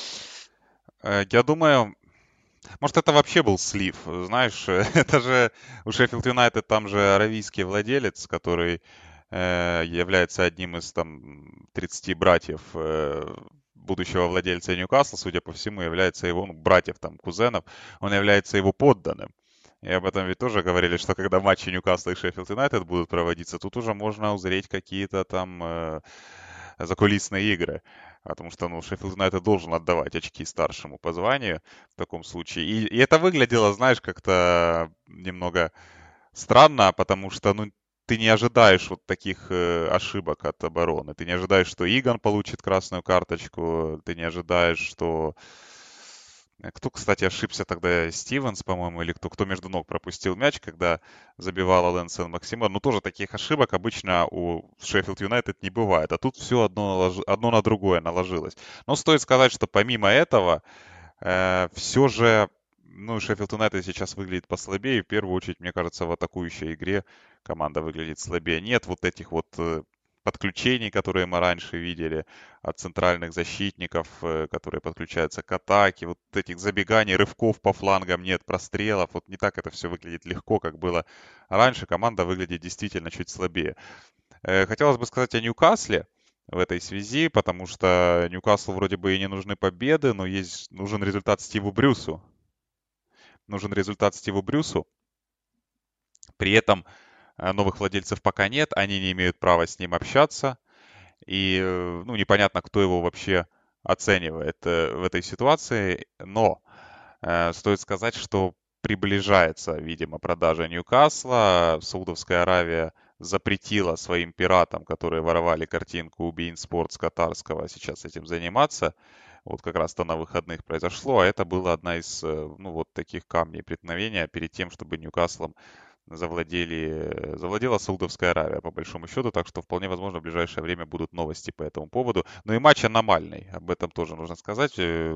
Я думаю, может, это вообще был слив. Знаешь, это же у Шеффилд Юнайтед там же аравийский владелец, который является одним из там 30 братьев будущего владельца Ньюкасла, судя по всему, является его, ну, братьев там, кузенов, он является его подданным. И об этом ведь тоже говорили, что когда матчи Ньюкасла и Шеффилд Юнайтед будут проводиться, тут уже можно узреть какие-то там закулисные игры. Потому что, ну, Шеффилд Юнайтед должен отдавать очки старшему по званию в таком случае. И это выглядело, знаешь, как-то немного странно, потому что, ну, ты не ожидаешь вот таких ошибок от обороны. Ты не ожидаешь, что Иган получит красную карточку. Ты не ожидаешь, что кто, кстати, ошибся тогда? Стивенс, по-моему, или кто между ног пропустил мяч, когда забивал Ален Сен-Максимон. Ну, тоже таких ошибок обычно у Шеффилд Юнайтед не бывает. А тут все одно на другое наложилось. Но стоит сказать, что помимо этого, все же, ну, Шеффилд Юнайтед сейчас выглядит послабее. И в первую очередь, мне кажется, в атакующей игре команда выглядит слабее. Нет вот этих вот подключений, которые мы раньше видели от центральных защитников, которые подключаются к атаке, вот этих забеганий, рывков по флангам нет, прострелов, вот не так это все выглядит легко, как было раньше, команда выглядит действительно чуть слабее. Хотелось бы сказать о Ньюкасле в этой связи, потому что Ньюкаслу вроде бы и не нужны победы, но нужен результат Стиву Брюсу. Нужен результат Стиву Брюсу. При этом новых владельцев пока нет, они не имеют права с ним общаться. И ну, непонятно, кто его вообще оценивает в этой ситуации. Но стоит сказать, что приближается, видимо, продажа Ньюкасла. Саудовская Аравия запретила своим пиратам, которые воровали картинку у beIN Sports катарского, сейчас этим заниматься. Вот как раз-то на выходных произошло, а это была одна из, ну, вот таких камней преткновения перед тем, чтобы Ньюкаслом завладела Саудовская Аравия, по большому счету, так что вполне возможно в ближайшее время будут новости по этому поводу. Ну и матч аномальный, об этом тоже нужно сказать.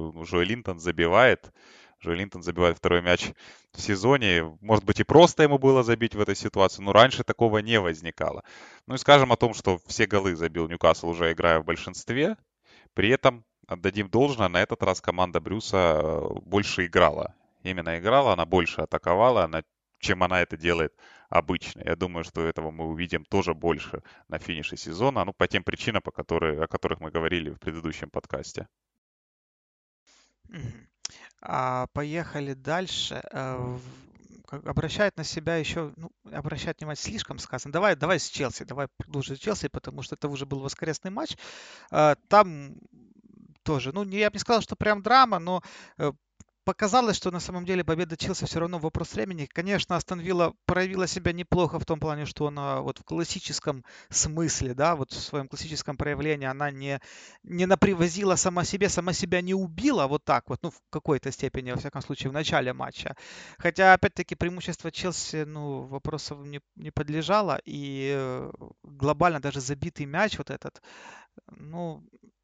Джоэл Линтон забивает второй мяч в сезоне. Может быть и просто ему было забить в этой ситуации, но раньше такого не возникало. Ну и скажем о том, что все голы забил Ньюкасл, уже играя в большинстве. При этом отдадим должное, на этот раз команда Брюса больше играла. Именно играла, она больше атаковала, чем она это делает обычно. Я думаю, что этого мы увидим тоже больше на финише сезона, ну, по тем причинам, о которых мы говорили в предыдущем подкасте. Мгм. Поехали дальше. Обращает на себя еще, ну, обращать внимание слишком сказано. Давай с Челси, давай продолжим с Челси, потому что это уже был воскресный матч. Там тоже, ну, я бы не сказал, что прям драма, но э, показалось, что на самом деле победа Челси все равно вопрос времени. Конечно, Астон Вилла проявила себя неплохо в том плане, что она вот в классическом смысле, да, вот в своем классическом проявлении она не напривозила сама себя не убила вот так вот, ну, в какой-то степени, во всяком случае, в начале матча. Хотя, опять-таки, преимущество Челси, ну, вопросов не подлежало, и глобально даже забитый мяч вот этот, ну,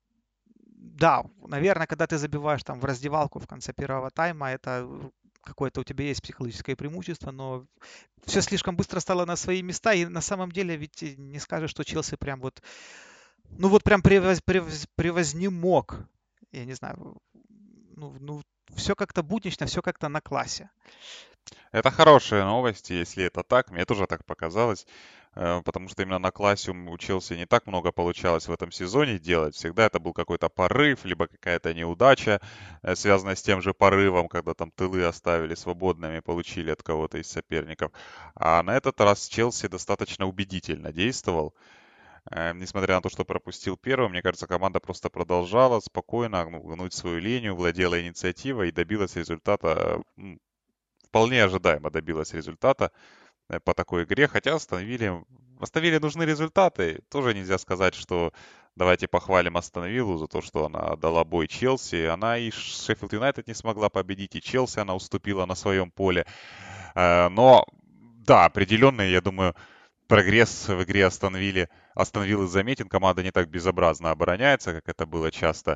да, наверное, когда ты забиваешь там в раздевалку в конце первого тайма, это какое-то у тебя есть психологическое преимущество, но все слишком быстро стало на свои места, и на самом деле ведь и не скажешь, что Челси прям вот, ну вот прям превознемог, я не знаю, ну все как-то буднично, все как-то на классе. Это хорошие новости, если это так. Мне тоже так показалось, потому что именно на классе у Челси не так много получалось в этом сезоне делать. Всегда это был какой-то порыв, либо какая-то неудача, связанная с тем же порывом, когда там тылы оставили свободными, получили от кого-то из соперников. А на этот раз Челси достаточно убедительно действовал. Несмотря на то, что пропустил первым, мне кажется, команда просто продолжала спокойно гнуть свою линию, владела инициативой и добилась результата, вполне ожидаемо добилась результата по такой игре, хотя Астон Вилле нужны результаты. Тоже нельзя сказать, что давайте похвалим Астон Виллу за то, что она дала бой Челси. Она и Шеффилд Юнайтед не смогла победить, и Челси она уступила на своем поле. Но да, определенный, я думаю, прогресс в игре Астон Виллы заметен. Команда не так безобразно обороняется, как это было часто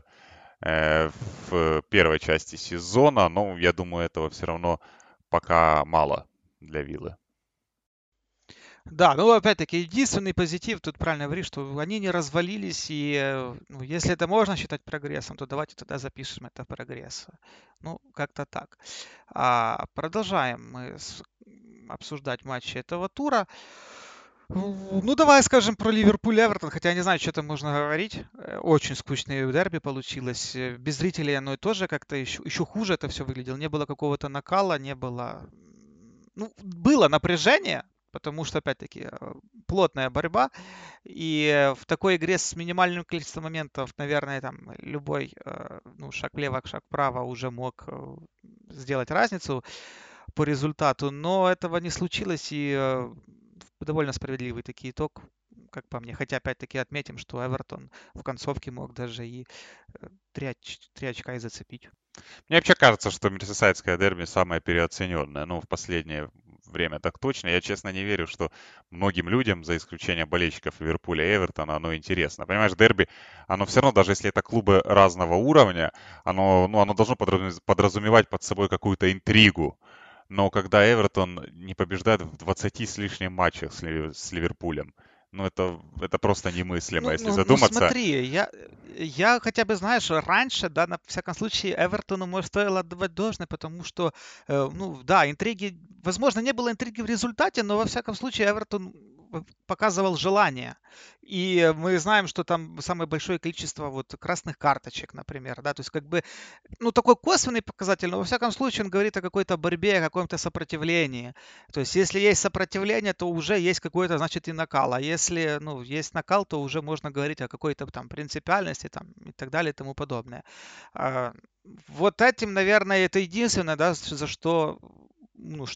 в первой части сезона. Но я думаю, этого все равно пока мало для Виллы. Да, ну опять-таки единственный позитив, тут правильно говоришь, что они не развалились, и ну, если это можно считать прогрессом, то давайте тогда запишем это прогресс. Ну, как-то так. Продолжаем мы обсуждать матчи этого тура. Ну, давай скажем про Ливерпуль Эвертон, хотя я не знаю, что там можно говорить. Очень скучное дерби получилось. Без зрителей оно и тоже как-то еще хуже это все выглядело. Не было какого-то накала, не было... Ну, было напряжение, потому что, опять-таки, плотная борьба. И в такой игре с минимальным количеством моментов, наверное, там любой ну, шаг влево, шаг вправо уже мог сделать разницу по результату, но этого не случилось, и довольно справедливый такой итог, как по мне. Хотя, опять-таки, отметим, что Эвертон в концовке мог даже и 3 очка и зацепить. Мне вообще кажется, что Мерсисайдское дерби самое переоцененное. Ну, в последнее время так точно. Я честно не верю, что многим людям, за исключением болельщиков Ливерпуля и Эвертона, оно интересно. Понимаешь, дерби, оно все равно, даже если это клубы разного уровня, оно должно подразумевать под собой какую-то интригу. Но когда Эвертон не побеждает в 20 с лишним матчах с Ливерпулем, Ну, это просто немыслимо, Ну, если ну, ну задуматься. смотри, я хотя бы, знаешь, раньше, да, на всяком случае, Эвертону, может, стоило отдавать должное, потому что, ну, да, интриги, возможно, не было интриги в результате, но, во всяком случае, Эвертон показывал желание. И мы знаем, что там самое большое количество вот красных карточек, например, да, то есть как бы ну, такой косвенный показатель, но во всяком случае он говорит о какой-то борьбе, о каком-то сопротивлении. То есть, если есть сопротивление, то уже есть какой-то, значит, и накал. А если, ну, есть накал, то уже можно говорить о какой-то там принципиальности там, и так далее и тому подобное. А, Вот этим, наверное, это единственное, да, за что, ну,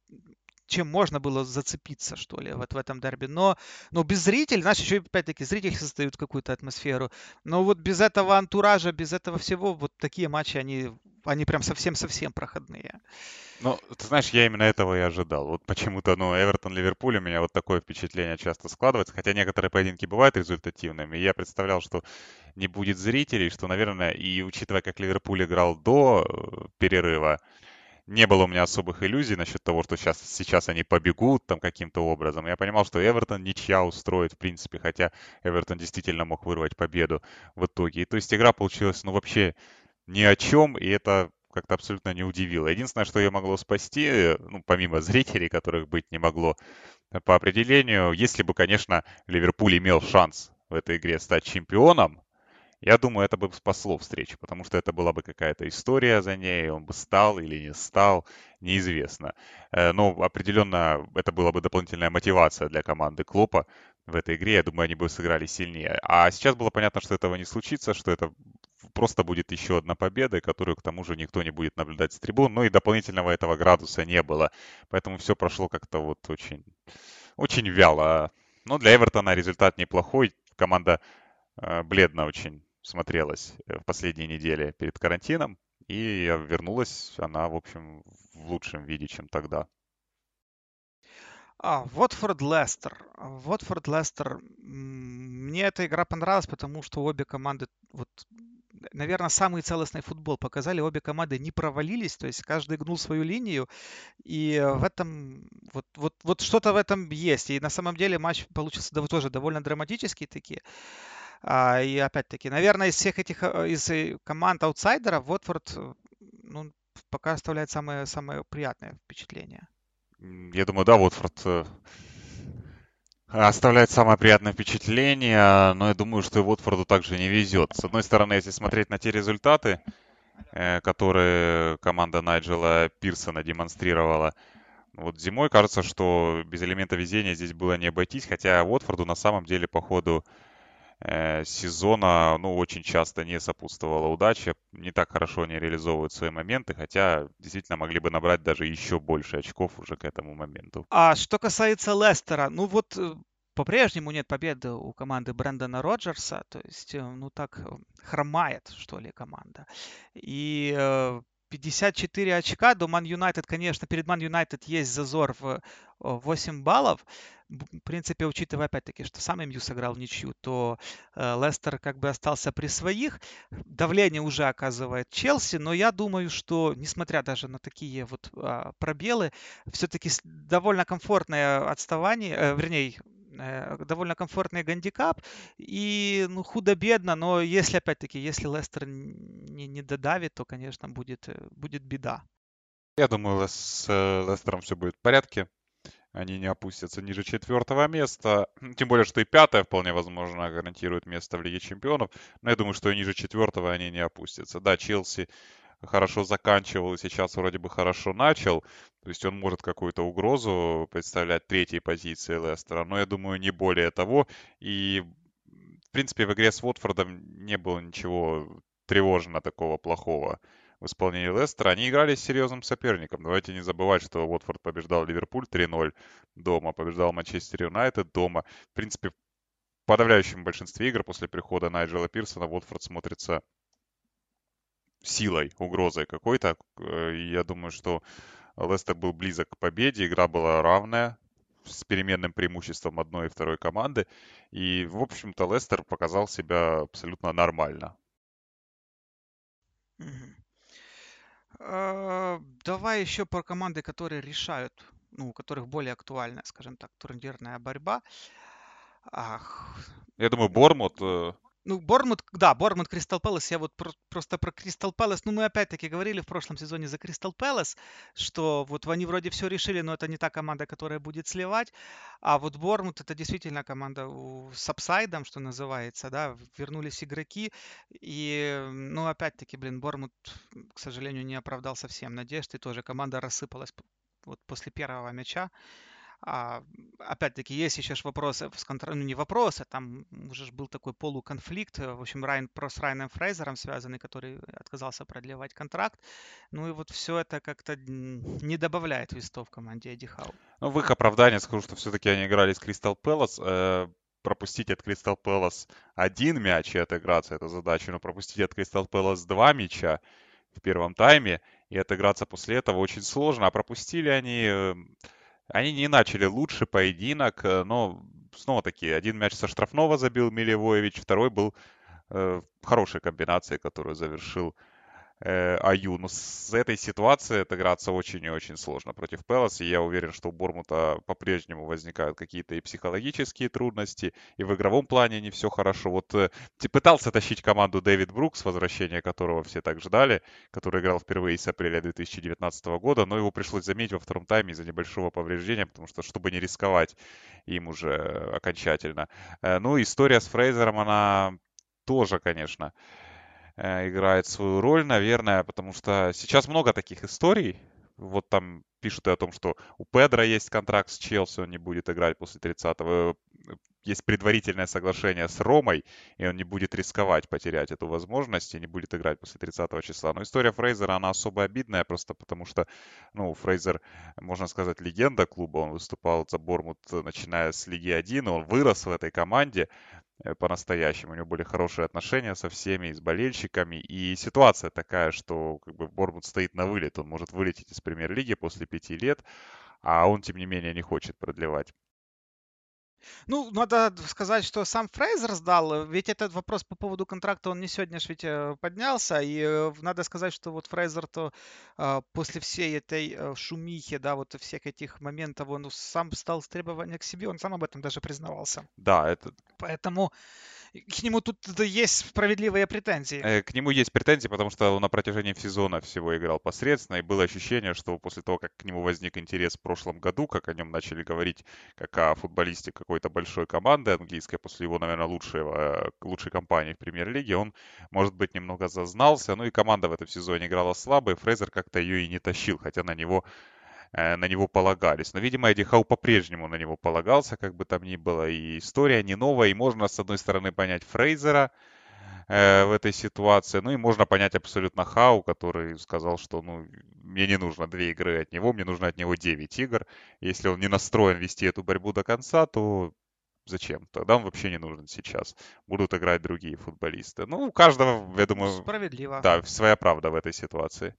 чем можно было зацепиться, что ли, вот в этом дерби. Но без зрителей, знаешь, еще опять-таки зрители создают какую-то атмосферу. Но вот без этого антуража, без этого всего, вот такие матчи, они прям совсем-совсем проходные. Ну, ты знаешь, я именно этого и ожидал. Вот почему-то, ну, Эвертон-Ливерпуль у меня вот такое впечатление часто складывается, хотя некоторые поединки бывают результативными. И я представлял, что не будет зрителей, что, наверное, и учитывая, как Ливерпуль играл до перерыва, не было у меня особых иллюзий насчет того, что сейчас они побегут там каким-то образом. Я понимал, что Эвертон ничья устроит, в принципе, хотя Эвертон действительно мог вырвать победу в итоге. И то есть игра получилась, ну, вообще ни о чем, и это как-то абсолютно не удивило. Единственное, что ее могло спасти, ну, помимо зрителей, которых быть не могло, по определению, если бы, конечно, Ливерпуль имел шанс в этой игре стать чемпионом, я думаю, это бы спасло встречу, потому что это была бы какая-то история за ней, он бы стал или не стал, неизвестно. Но определенно это была бы дополнительная мотивация для команды Клопа в этой игре. Я думаю, они бы сыграли сильнее. А сейчас было понятно, что этого не случится, что это просто будет еще одна победа, которую к тому же никто не будет наблюдать с трибун. Ну и дополнительного этого градуса не было. Поэтому все прошло как-то вот очень, очень вяло. Но для Эвертона результат неплохой. Команда бледно очень смотрелась в последние недели перед карантином. И вернулась она, в общем, в лучшем виде, чем тогда. Watford-Лестер. Watford-Лестер. Мне эта игра понравилась, потому что обе команды, вот, наверное, самый целостный футбол показали. Обе команды не провалились, то есть каждый гнул свою линию. И в этом, вот что-то в этом есть. И на самом деле матч получился тоже довольно драматический такие. И опять-таки, наверное, из всех этих команд аутсайдеров, Уотфорд, ну, пока оставляет самое приятное впечатление. Я думаю, да, Уотфорд оставляет самое приятное впечатление, но я думаю, что и Уотфорду также не везет. С одной стороны, если смотреть на те результаты, которые команда Найджела Пирсона демонстрировала, вот зимой кажется, что без элемента везения здесь было не обойтись, хотя Уотфорду на самом деле по ходу сезона, ну, очень часто не сопутствовала удача. Не так хорошо они реализовывают свои моменты, хотя действительно могли бы набрать даже еще больше очков уже к этому моменту. А что касается Лестера, ну вот по-прежнему нет победы у команды Брэндона Роджерса, то есть, ну так, хромает, что ли, команда. И 54 очка до Ман Юнайтед, конечно, перед Ман Юнайтед есть зазор в 8 баллов. В принципе, учитывая, опять-таки, что сам МЮ сыграл в ничью, то Лестер как бы остался при своих. Давление уже оказывает Челси, но я думаю, что, несмотря даже на такие вот пробелы, все-таки довольно комфортное отставание, вернее, довольно комфортный гандикап. И, ну, худо-бедно, но если, опять-таки, если Лестер не додавит, то, конечно, будет беда. Я думаю, с Лестером все будет в порядке. Они не опустятся ниже четвертого места. Тем более, что и пятое вполне возможно гарантирует место в Лиге Чемпионов. Но я думаю, что и ниже четвертого они не опустятся. Да, Челси хорошо заканчивал и сейчас вроде бы хорошо начал. То есть он может какую-то угрозу представлять третьей позиции Лестера. Но я думаю, не более того. И, в принципе, в игре с Уотфордом не было ничего тревожно такого плохого в исполнении Лестера. Они играли с серьезным соперником. Давайте не забывать, что Уотфорд побеждал Ливерпуль 3-0 дома, побеждал Манчестер Юнайтед дома. В принципе, в подавляющем большинстве игр после прихода Найджела Пирсона Уотфорд смотрится силой, угрозой какой-то. И я думаю, что Лестер был близок к победе, игра была равная, с переменным преимуществом одной и второй команды. И, в общем-то, Лестер показал себя абсолютно нормально. Мгм. Давай еще про команды, которые решают, ну, у которых более актуальная, скажем так, турнирная борьба. Ах, Я думаю, м, Бормут, ну, Борнмут, да, Борнмут, Кристал Пэлас, я вот просто про Кристал Пэлас, ну, мы опять-таки говорили в прошлом сезоне за Кристал Пэлас, что вот они вроде все решили, но это не та команда, которая будет сливать, а вот Борнмут это действительно команда с апсайдом, что называется, да, вернулись игроки, и, ну, опять-таки, блин, Борнмут, к сожалению, не оправдал совсем надежд, и тоже команда рассыпалась вот после первого мяча. А, Опять-таки, есть еще ж вопросы ну не вопросы, там уже ж был такой полуконфликт, в общем, с Райаном Фрейзером связанный, который отказался продлевать контракт. Ну и вот все это как-то не добавляет вестов команде Эдди Хау. ну, в их оправдание скажу, что все-таки они играли с Кристал Пэлас. Пропустить от Кристал Пэлас один мяч и отыграться — это задача, но пропустить от Кристал Пэлас два мяча в первом тайме и отыграться после этого очень сложно. А пропустили они не начали лучше поединок, но снова-таки один мяч со штрафного забил Милевоевич, второй был хорошей комбинацией, которую завершил Аю. Но с этой ситуацией отыграться очень и очень сложно против Пелос. И я уверен, что у Бормута по-прежнему возникают какие-то и психологические трудности, и в игровом плане не все хорошо. Вот пытался тащить команду Дэвид Брукс, возвращение которого все так ждали, который играл впервые с апреля 2019 года, но его пришлось заменить во втором тайме из-за небольшого повреждения, потому что, чтобы не рисковать им уже окончательно. Ну, история с Фрейзером, она тоже, конечно, играет свою роль, наверное, потому что сейчас много таких историй. Вот там пишут и о том, что у Педро есть контракт с Челси, он не будет играть после 30-го. Есть предварительное соглашение с Ромой, и он не будет рисковать потерять эту возможность и не будет играть после 30 числа. Но история Фрейзера, она особо обидная, просто потому что, ну, Фрейзер, можно сказать, легенда клуба. Он выступал за Бормут, начиная с Лиги 1, он вырос в этой команде по-настоящему. У него были хорошие отношения со всеми, и с болельщиками. И ситуация такая, что как бы Борнмут стоит на вылет. Он может вылететь из премьер-лиги после 5 лет, а он, тем не менее, не хочет продлевать. Ну, надо сказать, что сам Фрейзер сдал, ведь этот вопрос по поводу контракта, он не сегодня ж ведь поднялся, и надо сказать, что вот Фрейзер-то после всей этой шумихи, да, вот всех этих моментов, он сам стал с требования к себе, он сам об этом даже признавался. Да, это Поэтому к нему тут есть справедливые претензии. К нему есть претензии, потому что он на протяжении сезона всего играл посредственно, и было ощущение, что после того, как к нему возник интерес в прошлом году, как о нем начали говорить как о футболисте какой-то большой команды английской, после его, наверное, лучшей кампании в премьер-лиге, он, может быть, немного зазнался, ну и команда в этом сезоне играла слабо, и Фрейзер как-то ее и не тащил, хотя на него полагались. Но, видимо, Эдди Хау по-прежнему на него полагался, как бы там ни было, и история не новая, и можно, с одной стороны, понять Фрейзера, в этой ситуации. Ну и можно понять абсолютно Хау, который сказал, что ну, мне не нужно 2 игры от него, мне нужно от него 9 игр. Если он не настроен вести эту борьбу до конца, то зачем? Тогда он вообще не нужен сейчас. Будут играть другие футболисты. Ну, у каждого, я Ну, думаю, справедливо. да, своя правда в этой ситуации.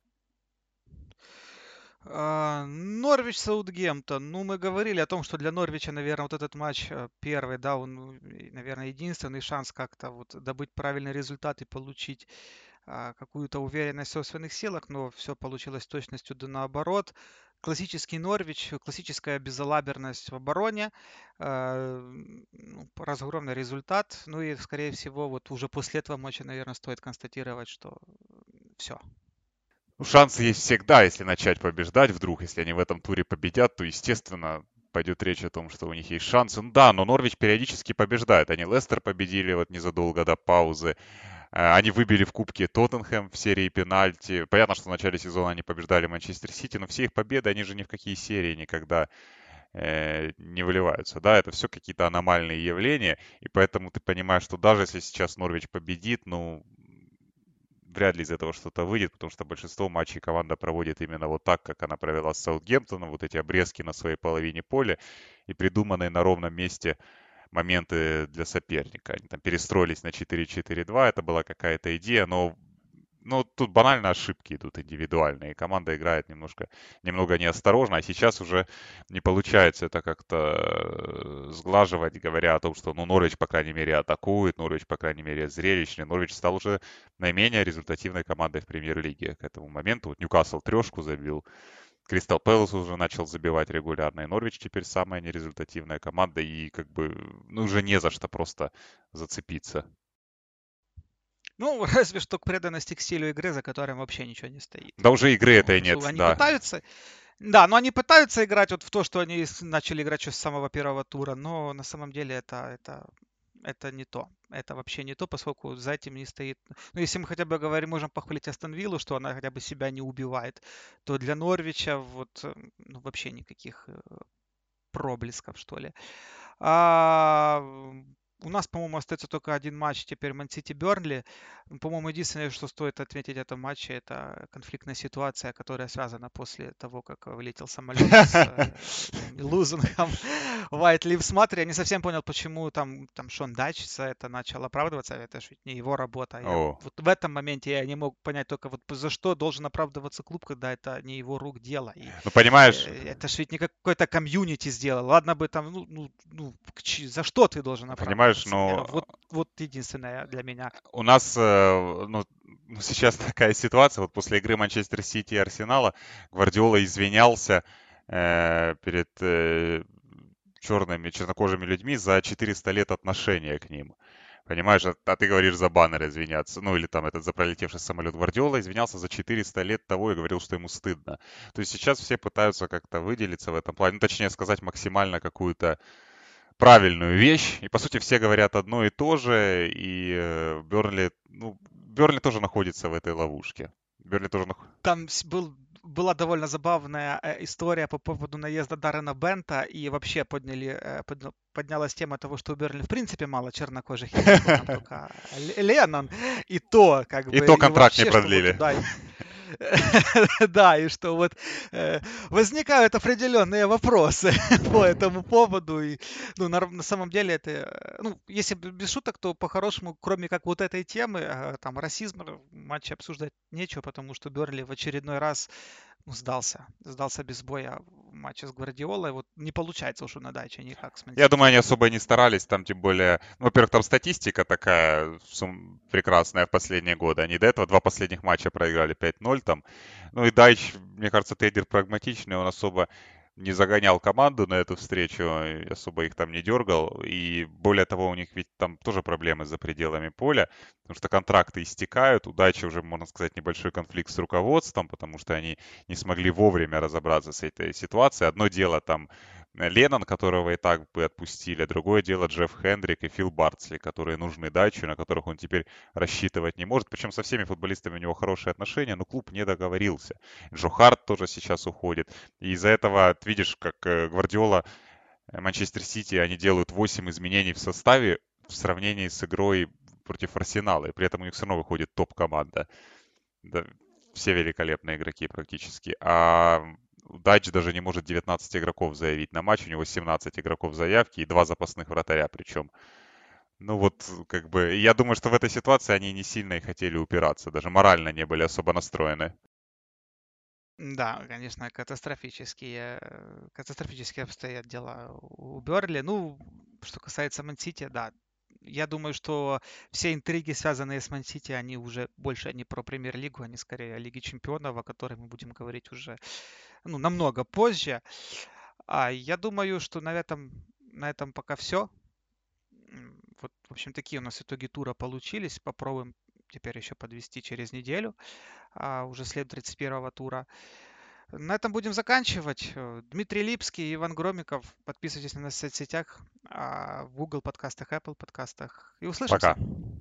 Норвич Саутгемптон. Ну, мы говорили о том, что для Норвича, наверное, вот этот матч первый, да, он, ну, наверное, единственный шанс как-то вот добыть правильный результат и получить какую-то уверенность в собственных силах, но все получилось с точностью да наоборот. Классический Норвич, классическая безалаберность в обороне, ну, разгромный результат. Ну и, скорее всего, вот уже после этого матча, наверное, стоит констатировать, что все. Ну, шансы есть всегда, если начать побеждать вдруг. Если они в этом туре победят, то, естественно, пойдет речь о том, что у них есть шансы. Ну да, но Норвич периодически побеждает. Они Лестер победили вот незадолго до паузы. Они выбили в кубке Тоттенхэм в серии пенальти. Понятно, что в начале сезона они побеждали Манчестер Сити, но все их победы, они же ни в какие серии никогда не выливаются. Да, это все какие-то аномальные явления, и поэтому ты понимаешь, что даже если сейчас Норвич победит, ну, вряд ли из этого что-то выйдет, потому что большинство матчей команда проводит именно вот так, как она провела с Саутгемптоном, вот эти обрезки на своей половине поля и придуманные на ровном месте моменты для соперника. Они там перестроились на 4-4-2, это была какая-то идея, но тут банально ошибки идут индивидуальные. Команда играет немного неосторожно, а сейчас уже не получается это как-то сглаживать, говоря о том, что ну, Норвич, по крайней мере, атакует, Норвич, по крайней мере, зрелищный. Норвич стал уже наименее результативной командой в премьер-лиге к этому моменту. Вот Ньюкасл трешку забил, Кристал Пэлас уже начал забивать регулярно, и Норвич теперь самая нерезультативная команда, и как бы, ну, уже не за что просто зацепиться. Ну, разве что к преданности к стилю игры, за которым вообще ничего не стоит. Да уже игры Ну, этой то, что нет, они да. пытаются, да, но они пытаются играть вот в то, что они начали играть еще с самого первого тура, но на самом деле это не то. Это вообще не то, поскольку за этим не стоит. Ну, если мы хотя бы говорим, можем похвалить Астон Виллу, что она хотя бы себя не убивает, то для Норвича вот ну, вообще никаких проблесков, что ли. А, у нас, по-моему, остается только один матч теперь Ман-Сити Бернли. По-моему, единственное, что стоит отметить в этом матче, это конфликтная ситуация, которая связана после того, как вылетел самолет с лозунгом White Lives Matter. Я не совсем понял, почему там Шон Дач за это начал оправдываться. Это же не его работа. Я вот, О, вот в этом моменте я не мог понять только вот за что должен оправдываться клуб, когда это не его рук дело. И ну понимаешь, это ж ведь не какой-то комьюнити сделал. Ладно бы там, за что ты должен понимаешь, оправдываться? ну Вот единственное для меня. у нас, ну, сейчас такая ситуация, вот после игры Манчестер Сити и Арсенала Гвардиола извинялся перед чернокожими людьми за 400 лет отношения к ним. Понимаешь, а ты говоришь за баннер извиняться. Ну, или там этот за пролетевший самолет. Гвардиола извинялся за 400 лет того и говорил, что ему стыдно. То есть сейчас все пытаются как-то выделиться в этом плане. Ну, точнее сказать, максимально какую-то правильную вещь. И, по сути, все говорят одно и то же. И Бернли, ну, Бернли тоже находится в этой ловушке. Бернли тоже Там была довольно забавная история по поводу наезда Даррена Бента, и вообще поднялась тема того, что у Бернли в принципе мало чернокожих игроков, там только Леннон, и то как И бы, то и контракт не вообще, что вот продлили. туда да, и что вот возникают определенные вопросы по этому поводу. И, ну, на самом деле это, ну, если без шуток, то по-хорошему, кроме как вот этой темы, там, расизма в матче обсуждать нечего, потому что Берли в очередной раз ну, сдался без боя в матче с Гвардиолой. Вот не получается уж у Надача никак с Я думаю, Мансити. они особо и не старались, там тем более, ну, во-первых, там статистика такая прекрасная в последние годы. Они до этого два последних матча проиграли 5-0 там. Ну и Дайч, мне кажется, тренер прагматичный, он особо не загонял команду на эту встречу, и особо их там не дергал. И более того, у них ведь там тоже проблемы за пределами поля, потому что контракты истекают. У Дайча уже, можно сказать, небольшой конфликт с руководством, потому что они не смогли вовремя разобраться с этой ситуацией. Одно дело там Леннон, которого и так бы отпустили. Другое дело Джефф Хендрик и Фил Бартсли, которые нужны дачу, на которых он теперь рассчитывать не может. Причем со всеми футболистами у него хорошие отношения, но клуб не договорился. Джо Харт тоже сейчас уходит. И из-за этого ты видишь, как Гвардиола, Манчестер Сити, они делают 8 изменений в составе в сравнении с игрой против Арсенала. И при этом у них все равно выходит топ-команда. Да, все великолепные игроки практически. А Дач даже не может 19 игроков заявить на матч. У него 17 игроков в заявке и два запасных вратаря причем. Ну вот, как бы, я думаю, что в этой ситуации они не сильно и хотели упираться. Даже морально не были особо настроены. Да, конечно, катастрофически обстоят дела у Берли. Ну, что касается Мансити, да, я думаю, что все интриги, связанные с Мансити, они уже больше не про Премьер-лигу, они скорее о Лиге Чемпионов, о которой мы будем говорить уже ну, намного позже. А я думаю, что на этом пока все. Вот, в общем, такие у нас итоги тура получились. Попробуем теперь еще подвести через неделю. Уже след 31-го тура. На этом будем заканчивать. Дмитрий Липский, Иван Громиков. Подписывайтесь на нас в соцсетях, в Google подкастах, Apple подкастах. И услышимся. Пока.